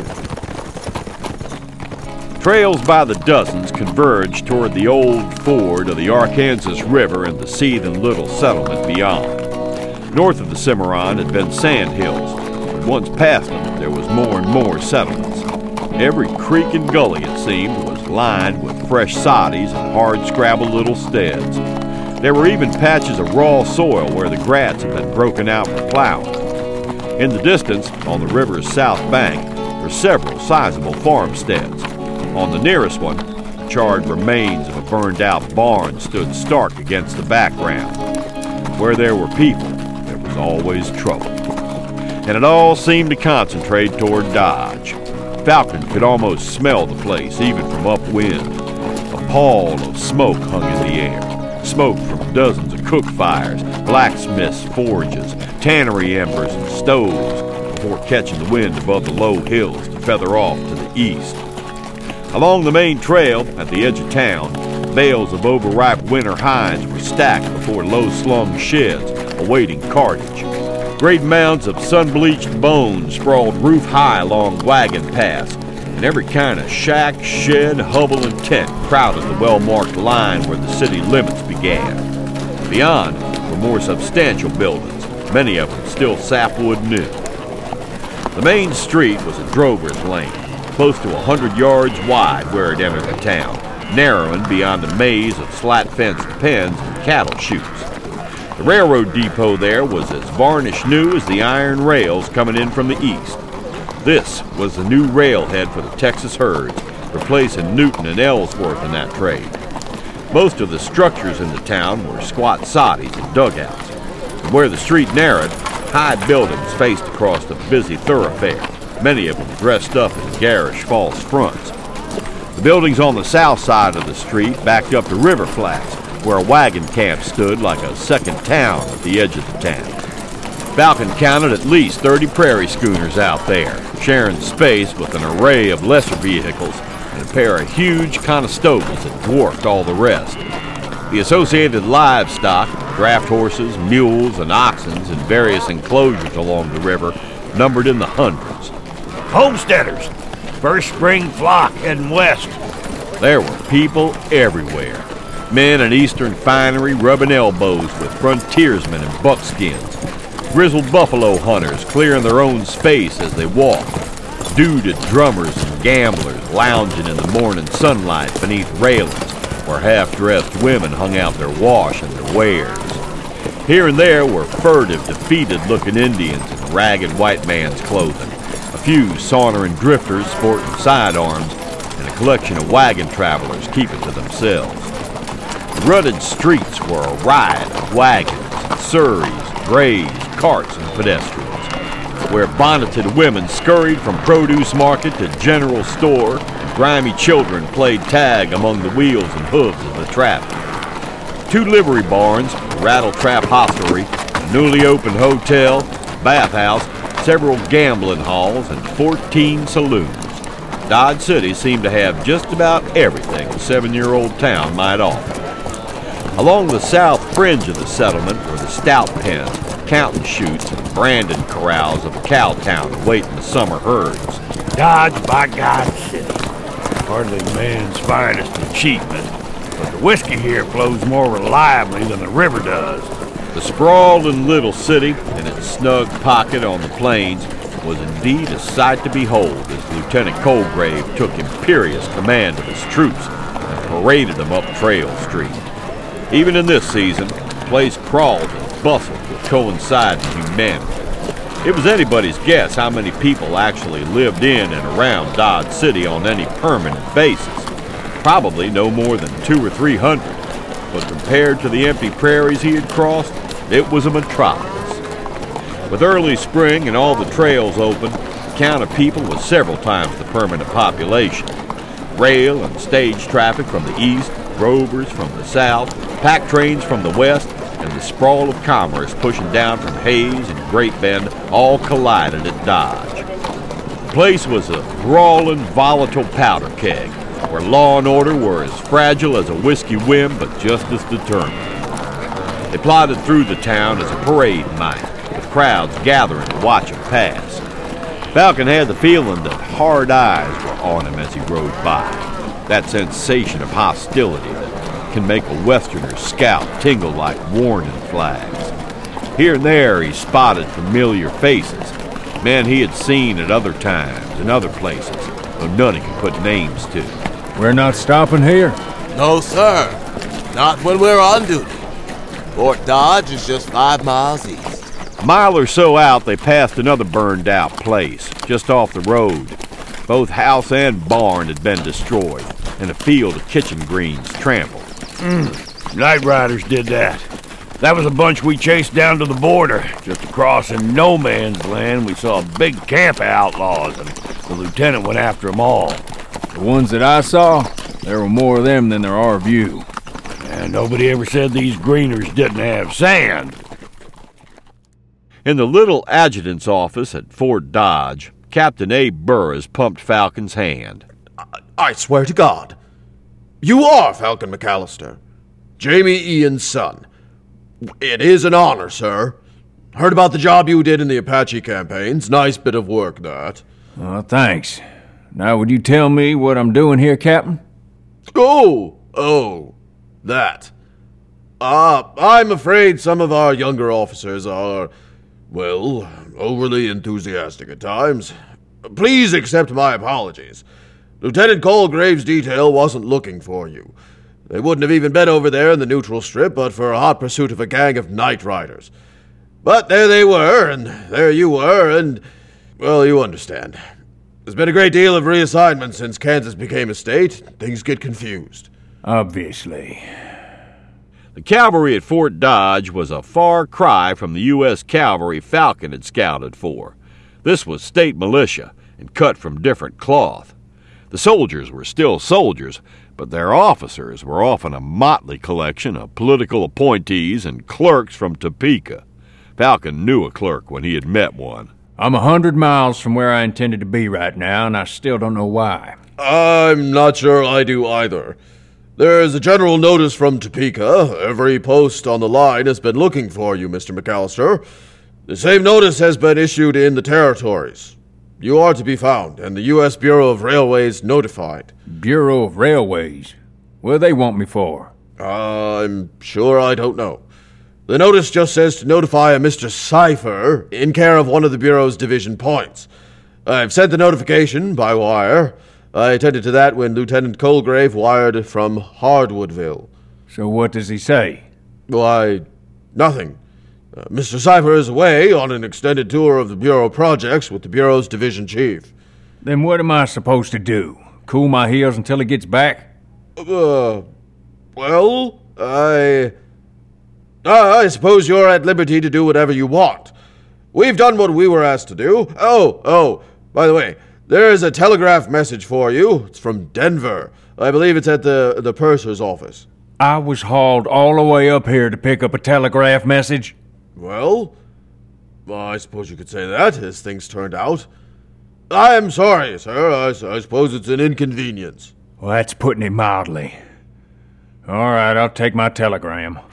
Trails by the dozens converged toward the old ford of the Arkansas River and the seething little settlement beyond. North of the Cimarron had been sand hills, but once past them there was more and more settlements. Every creek and gully, it seemed, was lined with fresh soddies and hard-scrabbled little steads. There were even patches of raw soil where the grass had been broken out for plowing. In the distance, on the river's south bank, were several sizable farmsteads. On the nearest one, the charred remains of a burned-out barn stood stark against the background. Where there were people, there was always trouble. And it all seemed to concentrate toward Dodge. Falcon could almost smell the place, even from upwind. A pall of smoke hung in the air. Smoke from dozens of cook fires, blacksmiths' forges, tannery embers, and stoves, before catching the wind above the low hills to feather off to the east. Along the main trail, at the edge of town, bales of overripe winter hinds were stacked before low-slung sheds, awaiting cartage. Great mounds of sun-bleached bones sprawled roof-high along wagon paths, and every kind of shack, shed, hovel, and tent crowded the well-marked line where the city limits began. Beyond were more substantial buildings, many of them still sapwood new. The main street was a drover's lane, close to 100 yards wide where it entered the town, narrowing beyond a maze of slat-fenced pens and cattle chutes. The railroad depot there was as varnish new as the iron rails coming in from the east. This was the new railhead for the Texas herds, replacing Newton and Ellsworth in that trade. Most of the structures in the town were squat soddies and dugouts. And where the street narrowed, high buildings faced across the busy thoroughfare, many of them dressed up in garish false fronts. The buildings on the south side of the street backed up to river flats, where a wagon camp stood like a second town at the edge of the town. Falcon counted at least 30 prairie schooners out there, sharing space with an array of lesser vehicles and a pair of huge Conestogas that dwarfed all the rest. The associated livestock, draft horses, mules, and oxen in various enclosures along the river, numbered in the hundreds. Homesteaders, first spring flock heading west. There were people everywhere. Men in eastern finery rubbing elbows with frontiersmen in buckskins. Grizzled buffalo hunters clearing their own space as they walked. Duded drummers and gamblers lounging in the morning sunlight beneath railings where half-dressed women hung out their wash and their wares. Here and there were furtive, defeated-looking Indians in ragged white man's clothing. A few sauntering drifters sporting sidearms, and a collection of wagon travelers keeping to themselves. The rutted streets were a riot of wagons, surreys, drays, carts, and pedestrians, where bonneted women scurried from produce market to general store, and grimy children played tag among the wheels and hooves of the traffic. 2 livery barns, a rattle-trap hostelry, a newly opened hotel, bathhouse, several gambling halls, and 14 saloons. Dodge City seemed to have just about everything a 7-year-old town might offer. Along the south fringe of the settlement were the stout pens, counting chutes and branding corrals of a cow town awaiting the summer herds. Dodge by God's city. Hardly man's finest achievement, but the whiskey here flows more reliably than the river does. The sprawling little city and its snug pocket on the plains was indeed a sight to behold as Lieutenant Colgrave took imperious command of his troops and paraded them up Trail Street. Even in this season, the place crawled and bustled with coinciding humanity. It was anybody's guess how many people actually lived in and around Dodge City on any permanent basis. Probably no more than 200 or 300, but compared to the empty prairies he had crossed, it was a metropolis. With early spring and all the trails open, the count of people was several times the permanent population. Rail and stage traffic from the east, rovers from the south, pack trains from the west, and the sprawl of commerce pushing down from Hayes and Great Bend all collided at Dodge. The place was a brawling, volatile powder keg, where law and order were as fragile as a whiskey whim but just as determined. They plodded through the town as a parade might, with crowds gathering to watch him pass. Falcon had the feeling that hard eyes were on him as he rode by, that sensation of hostility that can make a Westerner's scalp tingle like warning flags. Here and there he spotted familiar faces, men he had seen at other times in other places, though none he could put names to. We're not stopping here? No, sir. Not when we're on duty. Fort Dodge is just 5 miles east. A mile or so out, they passed another burned-out place, just off the road. Both house and barn had been destroyed, and a field of kitchen greens trampled. Night Riders did that. That was a bunch we chased down to the border. Just across in no man's land, we saw a big camp of outlaws, and the lieutenant went after them all. The ones that I saw, there were more of them than there are of you. And nobody ever said these greeners didn't have sand. In the little adjutant's office at Fort Dodge, Captain Abe Burris pumped Falcon's hand. I swear to God. You are Falcon McAllister, Jamie Ian's son. It is an honor, sir. Heard about the job you did in the Apache campaigns. Nice bit of work, that. Thanks. Now, would you tell me what I'm doing here, Captain? Oh, that. I'm afraid some of our younger officers are, well, overly enthusiastic at times. Please accept my apologies. Lieutenant Colgrave's detail wasn't looking for you. They wouldn't have even been over there in the neutral strip but for a hot pursuit of a gang of night riders. But there they were, and there you were, and, well, you understand. There's been a great deal of reassignment since Kansas became a state. Things get confused. Obviously. The cavalry at Fort Dodge was a far cry from the U.S. cavalry Falcon had scouted for. This was state militia and cut from different cloth. The soldiers were still soldiers, but their officers were often a motley collection of political appointees and clerks from Topeka. Falcon knew a clerk when he had met one. I'm 100 miles from where I intended to be right now, and I still don't know why. I'm not sure I do either. There's a general notice from Topeka. Every post on the line has been looking for you, Mr. McAllister. The same notice has been issued in the territories. You are to be found, and the U.S. Bureau of Railways notified. Bureau of Railways? What do they want me for? I'm sure I don't know. The notice just says to notify a Mr. Cipher in care of one of the Bureau's division points. I've sent the notification by wire. I attended to that when Lieutenant Colgrave wired from Hardwoodville. So what does he say? Why, nothing. Mr. Cipher is away on an extended tour of the Bureau projects with the Bureau's division chief. Then what am I supposed to do? Cool my heels until he gets back? Well, I suppose you're at liberty to do whatever you want. We've done what we were asked to do. Oh, by the way, there is a telegraph message for you. It's from Denver. I believe it's at the purser's office. I was hauled all the way up here to pick up a telegraph message? Well, I suppose you could say that, as things turned out. I am sorry, sir. I suppose it's an inconvenience. Well, that's putting it mildly. All right, I'll take my telegram.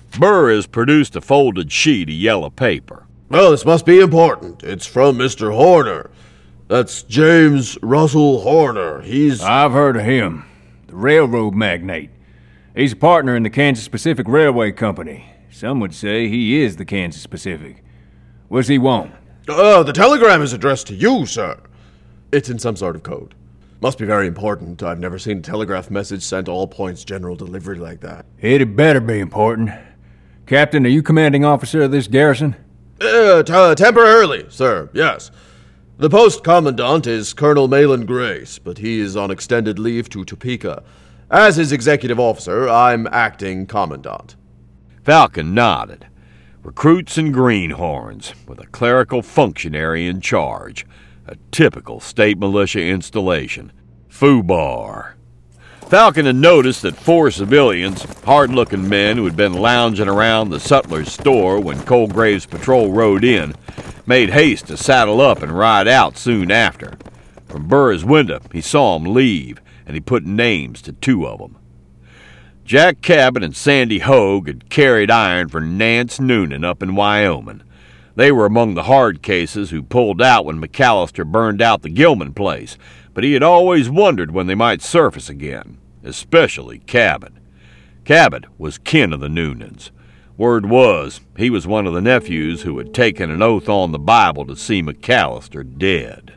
Burris produced a folded sheet of yellow paper. Well, this must be important. It's from Mr. Horner. That's James Russell Horner. I've heard of him. The railroad magnate. He's a partner in the Kansas Pacific Railway Company. Some would say he is the Kansas Pacific. What's he want? The telegram is addressed to you, sir. It's in some sort of code. Must be very important. I've never seen a telegraph message sent all points general delivery like that. It had better be important. Captain, are you commanding officer of this garrison? Temporarily, sir, yes. The post commandant is Colonel Malin Grace, but he is on extended leave to Topeka. As his executive officer, I'm acting commandant. Falcon nodded. Recruits and greenhorns, with a clerical functionary in charge. A typical state militia installation. FUBAR. Falcon had noticed that 4 civilians, hard-looking men who had been lounging around the sutler's store when Colgrave's patrol rode in, made haste to saddle up and ride out soon after. From Burr's window, he saw them leave, and he put names to 2 of them. Jack Cabot and Sandy Hogue had carried iron for Nance Noonan up in Wyoming. They were among the hard cases who pulled out when McAllister burned out the Gilman place, but he had always wondered when they might surface again, especially Cabot. Cabot was kin of the Noonans. Word was he was one of the nephews who had taken an oath on the Bible to see McAllister dead.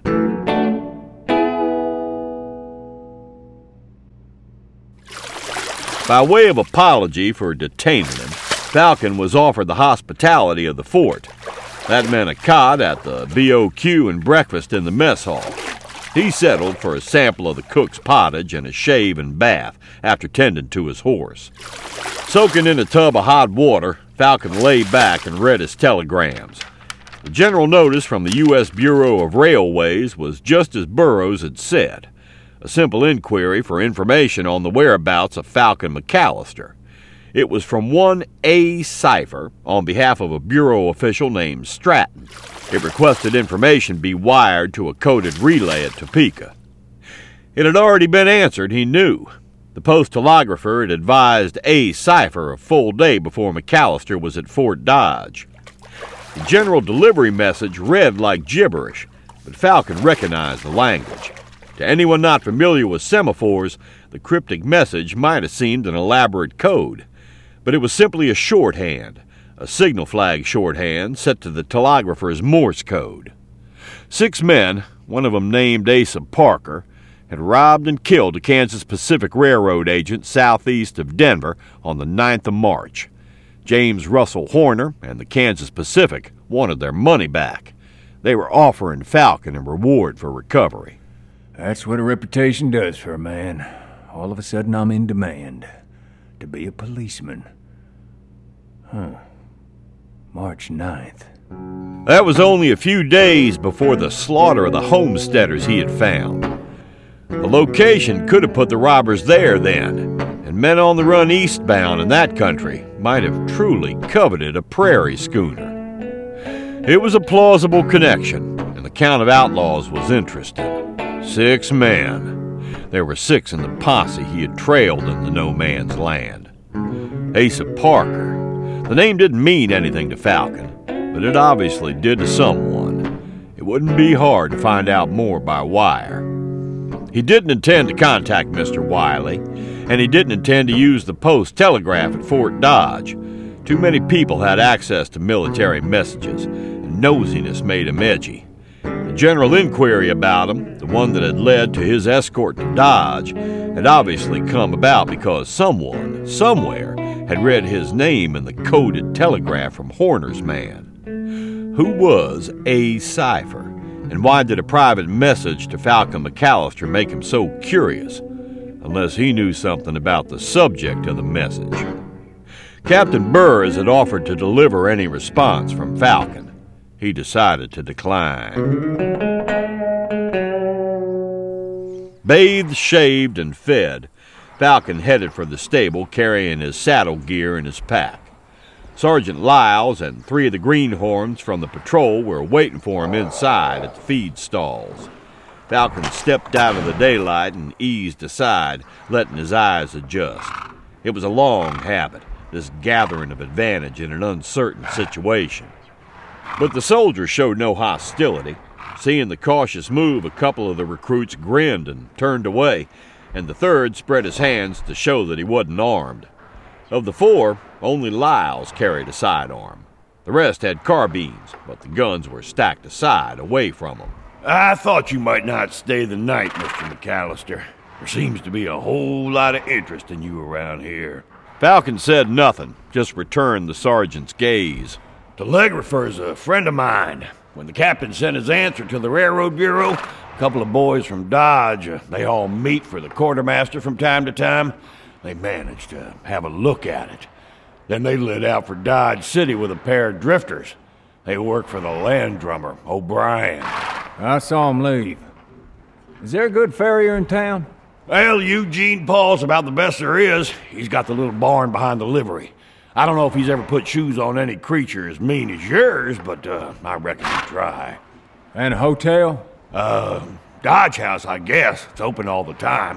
By way of apology for detaining him, Falcon was offered the hospitality of the fort. That meant a cot at the BOQ and breakfast in the mess hall. He settled for a sample of the cook's pottage and a shave and bath after tending to his horse. Soaking in a tub of hot water, Falcon lay back and read his telegrams. The general notice from the U.S. Bureau of Railways was just as Burroughs had said. A simple inquiry for information on the whereabouts of Falcon McAllister. It was from one A. Cipher on behalf of a Bureau official named Stratton. It requested information be wired to a coded relay at Topeka. It had already been answered, he knew. The post telegrapher had advised A. Cipher a full day before McAllister was at Fort Dodge. The general delivery message read like gibberish, but Falcon recognized the language. To anyone not familiar with semaphores, the cryptic message might have seemed an elaborate code, but it was simply a shorthand, a signal flag shorthand set to the telegrapher's Morse code. 6 men, one of them named Asa Parker, had robbed and killed a Kansas Pacific Railroad agent southeast of Denver on the 9th of March. James Russell Horner and the Kansas Pacific wanted their money back. They were offering Falcon a reward for recovery. That's what a reputation does for a man. All of a sudden I'm in demand. To be a policeman. March 9th. That was only a few days before the slaughter of the homesteaders he had found. The location could have put the robbers there then, and men on the run eastbound in that country might have truly coveted a prairie schooner. It was a plausible connection, and the Count of Outlaws was interested. 6 men. There were 6 in the posse he had trailed in the no man's land. Asa Parker. The name didn't mean anything to Falcon, but it obviously did to someone. It wouldn't be hard to find out more by wire. He didn't intend to contact Mr. Wiley, and he didn't intend to use the post telegraph at Fort Dodge. Too many people had access to military messages, and nosiness made him edgy. The general inquiry about him, the one that had led to his escort to Dodge, had obviously come about because someone, somewhere, had read his name in the coded telegraph from Horner's man. Who was A. Cipher, and why did a private message to Falcon McAllister make him so curious, unless he knew something about the subject of the message? Captain Burrs had offered to deliver any response from Falcon. He decided to decline. Bathed, shaved, and fed, Falcon headed for the stable carrying his saddle gear in his pack. Sergeant Lyles and 3 of the greenhorns from the patrol were waiting for him inside at the feed stalls. Falcon stepped out of the daylight and eased aside, letting his eyes adjust. It was a long habit, this gathering of advantage in an uncertain situation. But the soldiers showed no hostility. Seeing the cautious move, a couple of the recruits grinned and turned away, and the third spread his hands to show that he wasn't armed. Of the four, only Lyles carried a sidearm. The rest had carbines, but the guns were stacked aside, away from them. I thought you might not stay the night, Mr. McAllister. There seems to be a whole lot of interest in you around here. Falcon said nothing, just returned the sergeant's gaze. Telegrapher's a friend of mine. When the captain sent his answer to the Railroad Bureau, a couple of boys from Dodge, they all meet for the quartermaster from time to time. They managed to have a look at it. Then they lit out for Dodge City with a pair of drifters. They work for the land drummer, O'Brien. I saw him leave. Is there a good farrier in town? Well, Eugene Paul's about the best there is. He's got the little barn behind the livery. I don't know if he's ever put shoes on any creature as mean as yours, but I reckon he'd try. And a hotel? Dodge House, I guess. It's open all the time.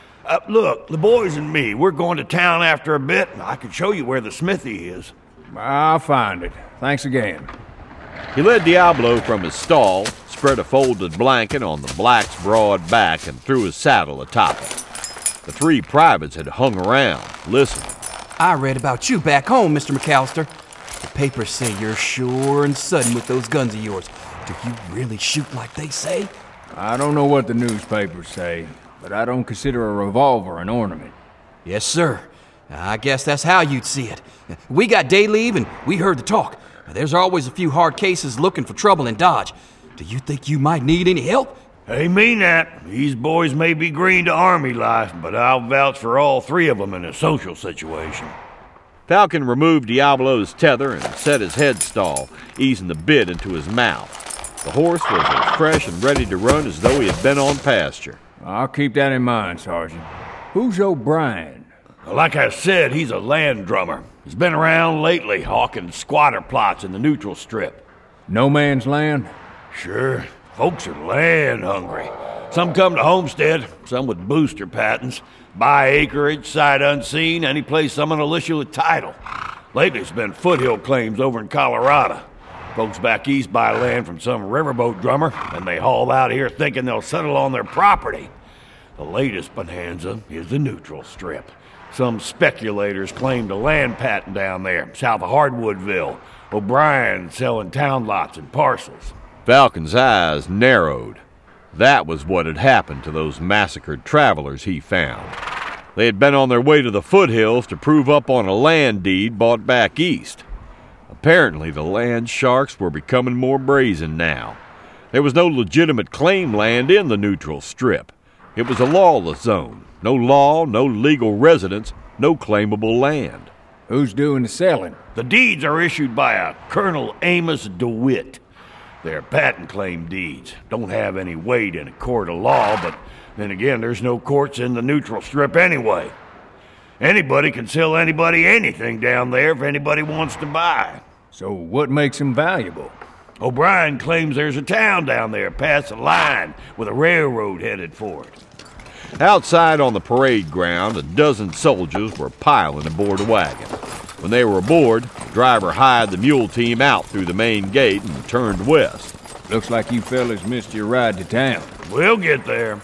Look, the boys and me, we're going to town after a bit. I can show you where the smithy is. I'll find it. Thanks again. He led Diablo from his stall, spread a folded blanket on the black's broad back, and threw his saddle atop it. The three privates had hung around, listening. I read about you back home, Mr. McAllister. The papers say you're sure and sudden with those guns of yours. Do you really shoot like they say? I don't know what the newspapers say, but I don't consider a revolver an ornament. Yes, sir. I guess that's how you'd see it. We got day leave and we heard the talk. There's always a few hard cases looking for trouble in Dodge. Do you think you might need any help? They mean that. These boys may be green to Army life, but I'll vouch for all three of them in a social situation. Falcon removed Diablo's tether and set his headstall, easing the bit into his mouth. The horse was as fresh and ready to run as though he had been on pasture. I'll keep that in mind, Sergeant. Who's O'Brien? Like I said, he's a land drummer. He's been around lately, hawking squatter plots in the neutral strip. No man's land? Sure. Folks are land hungry. Some come to Homestead, some with booster patents, buy acreage, sight unseen, any place someone will issue a title. Lately it's been foothill claims over in Colorado. Folks back east buy land from some riverboat drummer, and they haul out here thinking they'll settle on their property. The latest bonanza is the neutral strip. Some speculators claimed a land patent down there, south of Hardwoodville. O'Brien selling town lots and parcels. Falcon's eyes narrowed. That was what had happened to those massacred travelers he found. They had been on their way to the foothills to prove up on a land deed bought back east. Apparently, the land sharks were becoming more brazen now. There was no legitimate claim land in the neutral strip. It was a lawless zone. No law, no legal residence, no claimable land. Who's doing the selling? The deeds are issued by a Colonel Amos DeWitt. They're patent claim deeds. Don't have any weight in a court of law, but then again, there's no courts in the neutral strip anyway. Anybody can sell anybody anything down there if anybody wants to buy. So what makes them valuable? O'Brien claims there's a town down there past the line with a railroad headed for it. Outside on the parade ground, a dozen soldiers were piling aboard a wagon. When they were aboard, the driver hied the mule team out through the main gate and turned west. Looks like you fellas missed your ride to town. We'll get there.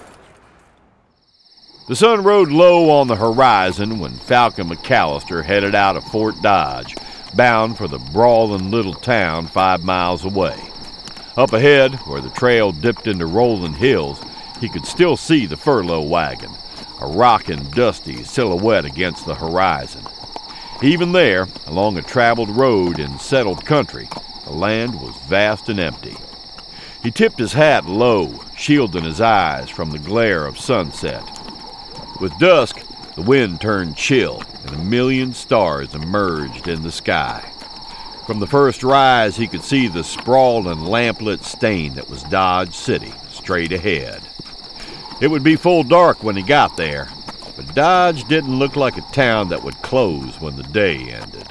The sun rode low on the horizon when Falcon McAllister headed out of Fort Dodge, bound for the brawling little town 5 miles away. Up ahead, where the trail dipped into rolling hills, he could still see the furlough wagon, a rocking, dusty silhouette against the horizon. Even there, along a traveled road in settled country, the land was vast and empty. He tipped his hat low, shielding his eyes from the glare of sunset. With dusk, the wind turned chill, and a million stars emerged in the sky. From the first rise, he could see the sprawling lamplit stain that was Dodge City, straight ahead. It would be full dark when he got there, but Dodge didn't look like a town that would close when the day ended.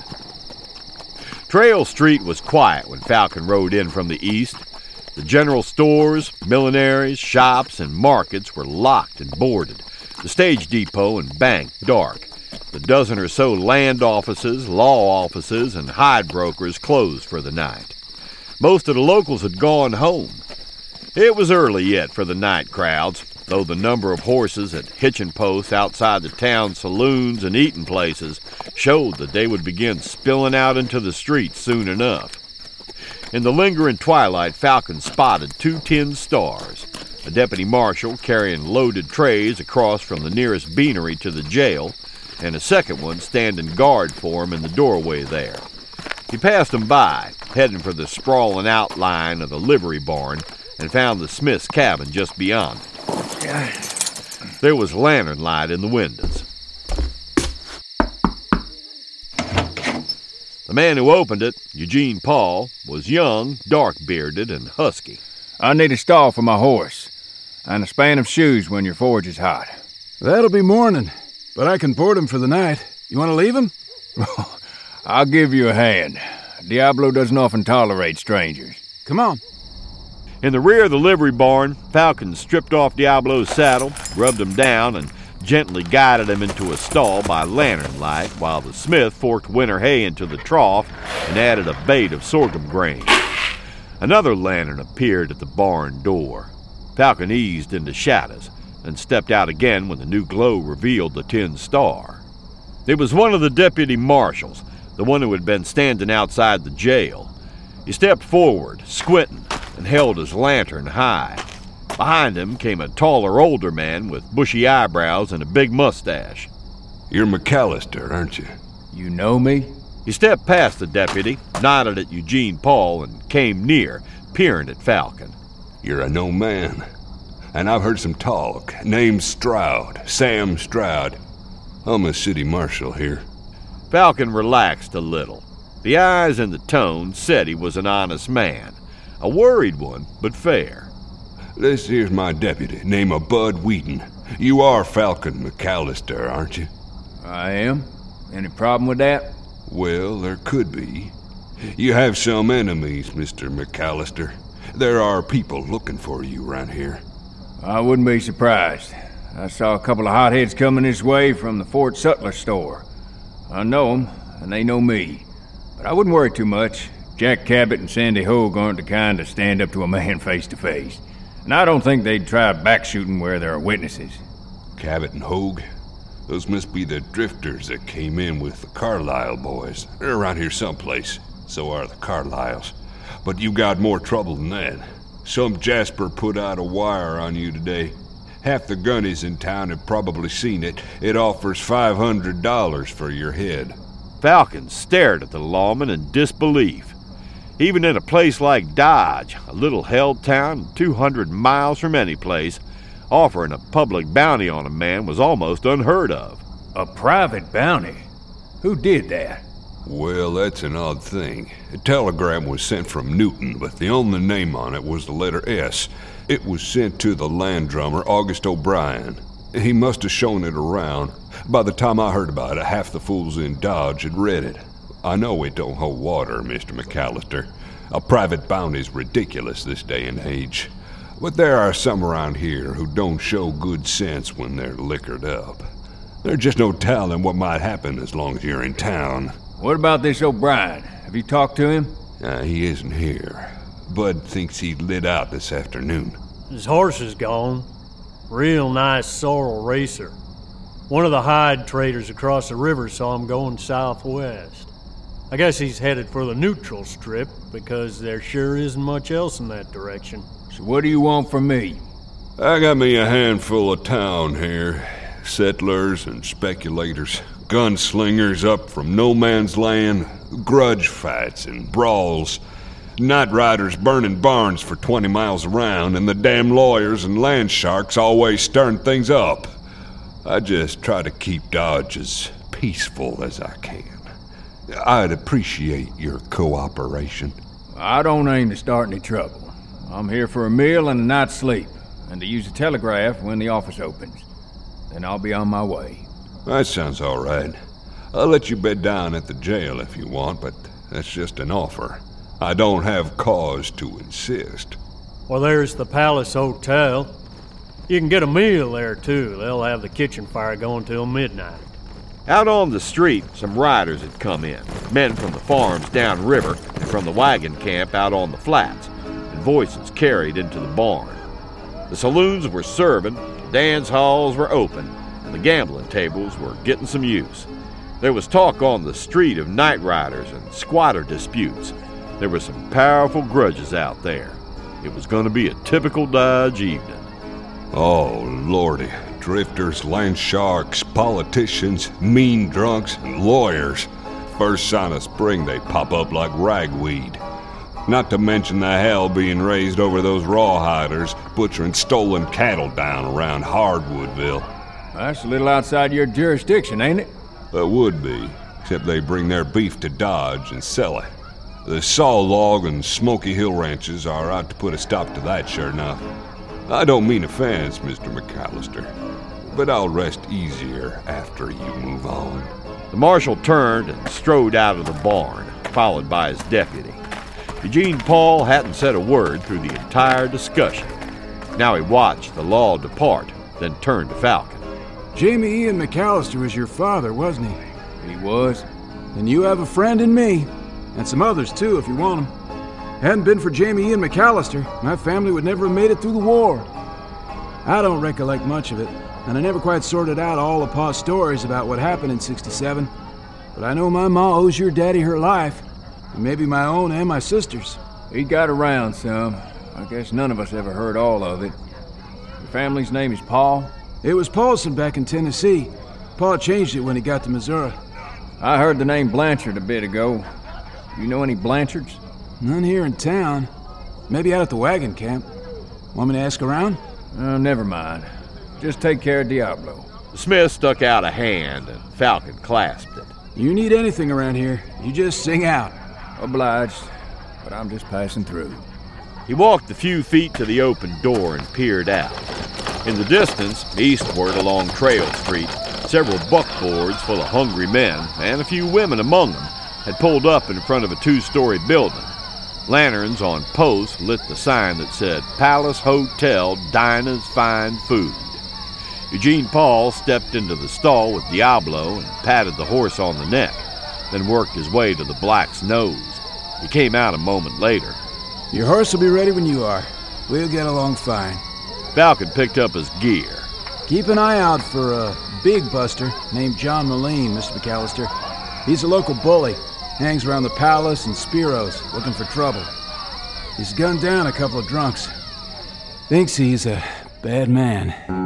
Trail Street was quiet when Falcon rode in from the east. The general stores, millineries, shops, and markets were locked and boarded, the stage depot and bank dark, The dozen or so land offices, law offices, and hide brokers closed for the night. Most of the locals had gone home. It was early yet for the night crowds, though the number of horses at hitching posts outside the town saloons and eating places showed that they would begin spilling out into the streets soon enough. In the lingering twilight, Falcon spotted 2 tin stars, a deputy marshal carrying loaded trays across from the nearest beanery to the jail, and a second one standing guard for him in the doorway there. He passed them by, heading for the sprawling outline of the livery barn, and found the Smith's cabin just beyond it. There was lantern light in the windows. The man who opened it, Eugene Paul, was young, dark-bearded, and husky. I need a stall for my horse, and a span of shoes when your forage is hot. That'll be morning, but I can board him for the night. You want to leave him? I'll give you a hand. Diablo doesn't often tolerate strangers. Come on. In the rear of the livery barn, Falcon stripped off Diablo's saddle, rubbed him down, and gently guided him into a stall by lantern light, while the smith forked winter hay into the trough and added a bait of sorghum grain. Another lantern appeared at the barn door. Falcon eased into shadows and stepped out again when the new glow revealed the tin star. It was one of the deputy marshals, the one who had been standing outside the jail. He stepped forward, squinting, and held his lantern high. Behind him came a taller, older man with bushy eyebrows and a big mustache. You're McAllister, aren't you? You know me? He stepped past the deputy, nodded at Eugene Paul, and came near, peering at Falcon. You're a known man. And I've heard some talk. Name's Stroud, Sam Stroud. I'm a city marshal here. Falcon relaxed a little. The eyes and the tone said he was an honest man. A worried one, but fair. This here's my deputy, name of Bud Wheaton. You are Falcon McAllister, aren't you? I am. Any problem with that? Well, there could be. You have some enemies, Mr. McAllister. There are people looking for you around here. I wouldn't be surprised. I saw a couple of hotheads coming this way from the Fort Sutler store. I know them, and they know me. But I wouldn't worry too much. Jack Cabot and Sandy Hogue aren't the kind to stand up to a man face to face. And I don't think they'd try backshooting where there are witnesses. Cabot and Hogue? Those must be the drifters that came in with the Carlisle boys. They're around here someplace. So are the Carlisles. But you got more trouble than that. Some Jasper put out a wire on you today. Half the gunnies in town have probably seen it. It offers $500 for your head. Falcon stared at the lawman in disbelief. Even in a place like Dodge, a little held town 200 miles from any place, offering a public bounty on a man was almost unheard of. A private bounty? Who did that? Well, that's an odd thing. A telegram was sent from Newton, but the only name on it was the letter S. It was sent to the land drummer, August O'Brien. He must have shown it around. By the time I heard about it, half the fools in Dodge had read it. I know it don't hold water, Mr. McAllister. A private bounty's ridiculous this day and age. But there are some around here who don't show good sense when they're liquored up. There's just no telling what might happen as long as you're in town. What about this O'Brien? Have you talked to him? He isn't here. Bud thinks he lit out this afternoon. His horse is gone. Real nice sorrel racer. One of the hide traders across the river saw him going southwest. I guess he's headed for the neutral strip because there sure isn't much else in that direction. So what do you want from me? I got me a handful of town here. Settlers and speculators. Gunslingers up from no man's land. Grudge fights and brawls. Night riders burning barns for 20 miles around, and the damn lawyers and land sharks always stirring things up. I just try to keep Dodge as peaceful as I can. I'd appreciate your cooperation. I don't aim to start any trouble. I'm here for a meal and a night's sleep, and to use a telegraph when the office opens. Then I'll be on my way. That sounds all right. I'll let you bed down at the jail if you want, but that's just an offer. I don't have cause to insist. Well, there's the Palace Hotel. You can get a meal there, too. They'll have the kitchen fire going till midnight. Out on the street, some riders had come in, men from the farms downriver and from the wagon camp out on the flats, and voices carried into the barn. The saloons were serving, the dance halls were open, and the gambling tables were getting some use. There was talk on the street of night riders and squatter disputes. There were some powerful grudges out there. It was going to be a typical Dodge evening. Oh, lordy. Drifters, land sharks, politicians, mean drunks, and lawyers. First sign of spring, they pop up like ragweed. Not to mention the hell being raised over those rawhiders butchering stolen cattle down around Hardwoodville. That's a little outside your jurisdiction, ain't it? That would be, except they bring their beef to Dodge and sell it. The Saw Log and Smoky Hill ranches are out to put a stop to that, sure enough. I don't mean offense, Mr. McAllister, but I'll rest easier after you move on. The marshal turned and strode out of the barn, followed by his deputy. Eugene Paul hadn't said a word through the entire discussion. Now he watched the law depart, then turned to Falcon. Jamie Ian McAllister was your father, wasn't he? He was. And you have a friend in me, and some others too if you want them. Hadn't been for Jamie Ian McAllister, my family would never have made it through the war. I don't recollect much of it, and I never quite sorted out all of Pa's stories about what happened in '67. But I know my ma owes your daddy her life, and maybe my own and my sister's. He got around some. I guess none of us ever heard all of it. Your family's name is Paul? It was Paulson back in Tennessee. Pa changed it when he got to Missouri. I heard the name Blanchard a bit ago. You know any Blanchards? None here in town. Maybe out at the wagon camp. Want me to ask around? Never mind. Just take care of Diablo. The smith stuck out a hand, and Falcon clasped it. You need anything around here, you just sing out. Obliged, but I'm just passing through. He walked a few feet to the open door and peered out. In the distance, eastward along Trail Street, several buckboards full of hungry men, and a few women among them, had pulled up in front of a two-story building. Lanterns on posts lit the sign that said, Palace Hotel, Dinah's Fine Food. Eugene Paul stepped into the stall with Diablo and patted the horse on the neck, then worked his way to the black's nose. He came out a moment later. Your horse will be ready when you are. We'll get along fine. Falcon picked up his gear. Keep an eye out for a big buster named John Moline, Mr. McAllister. He's a local bully. Hangs around the Palace and Spiro's, looking for trouble. He's gunned down a couple of drunks. Thinks he's a bad man.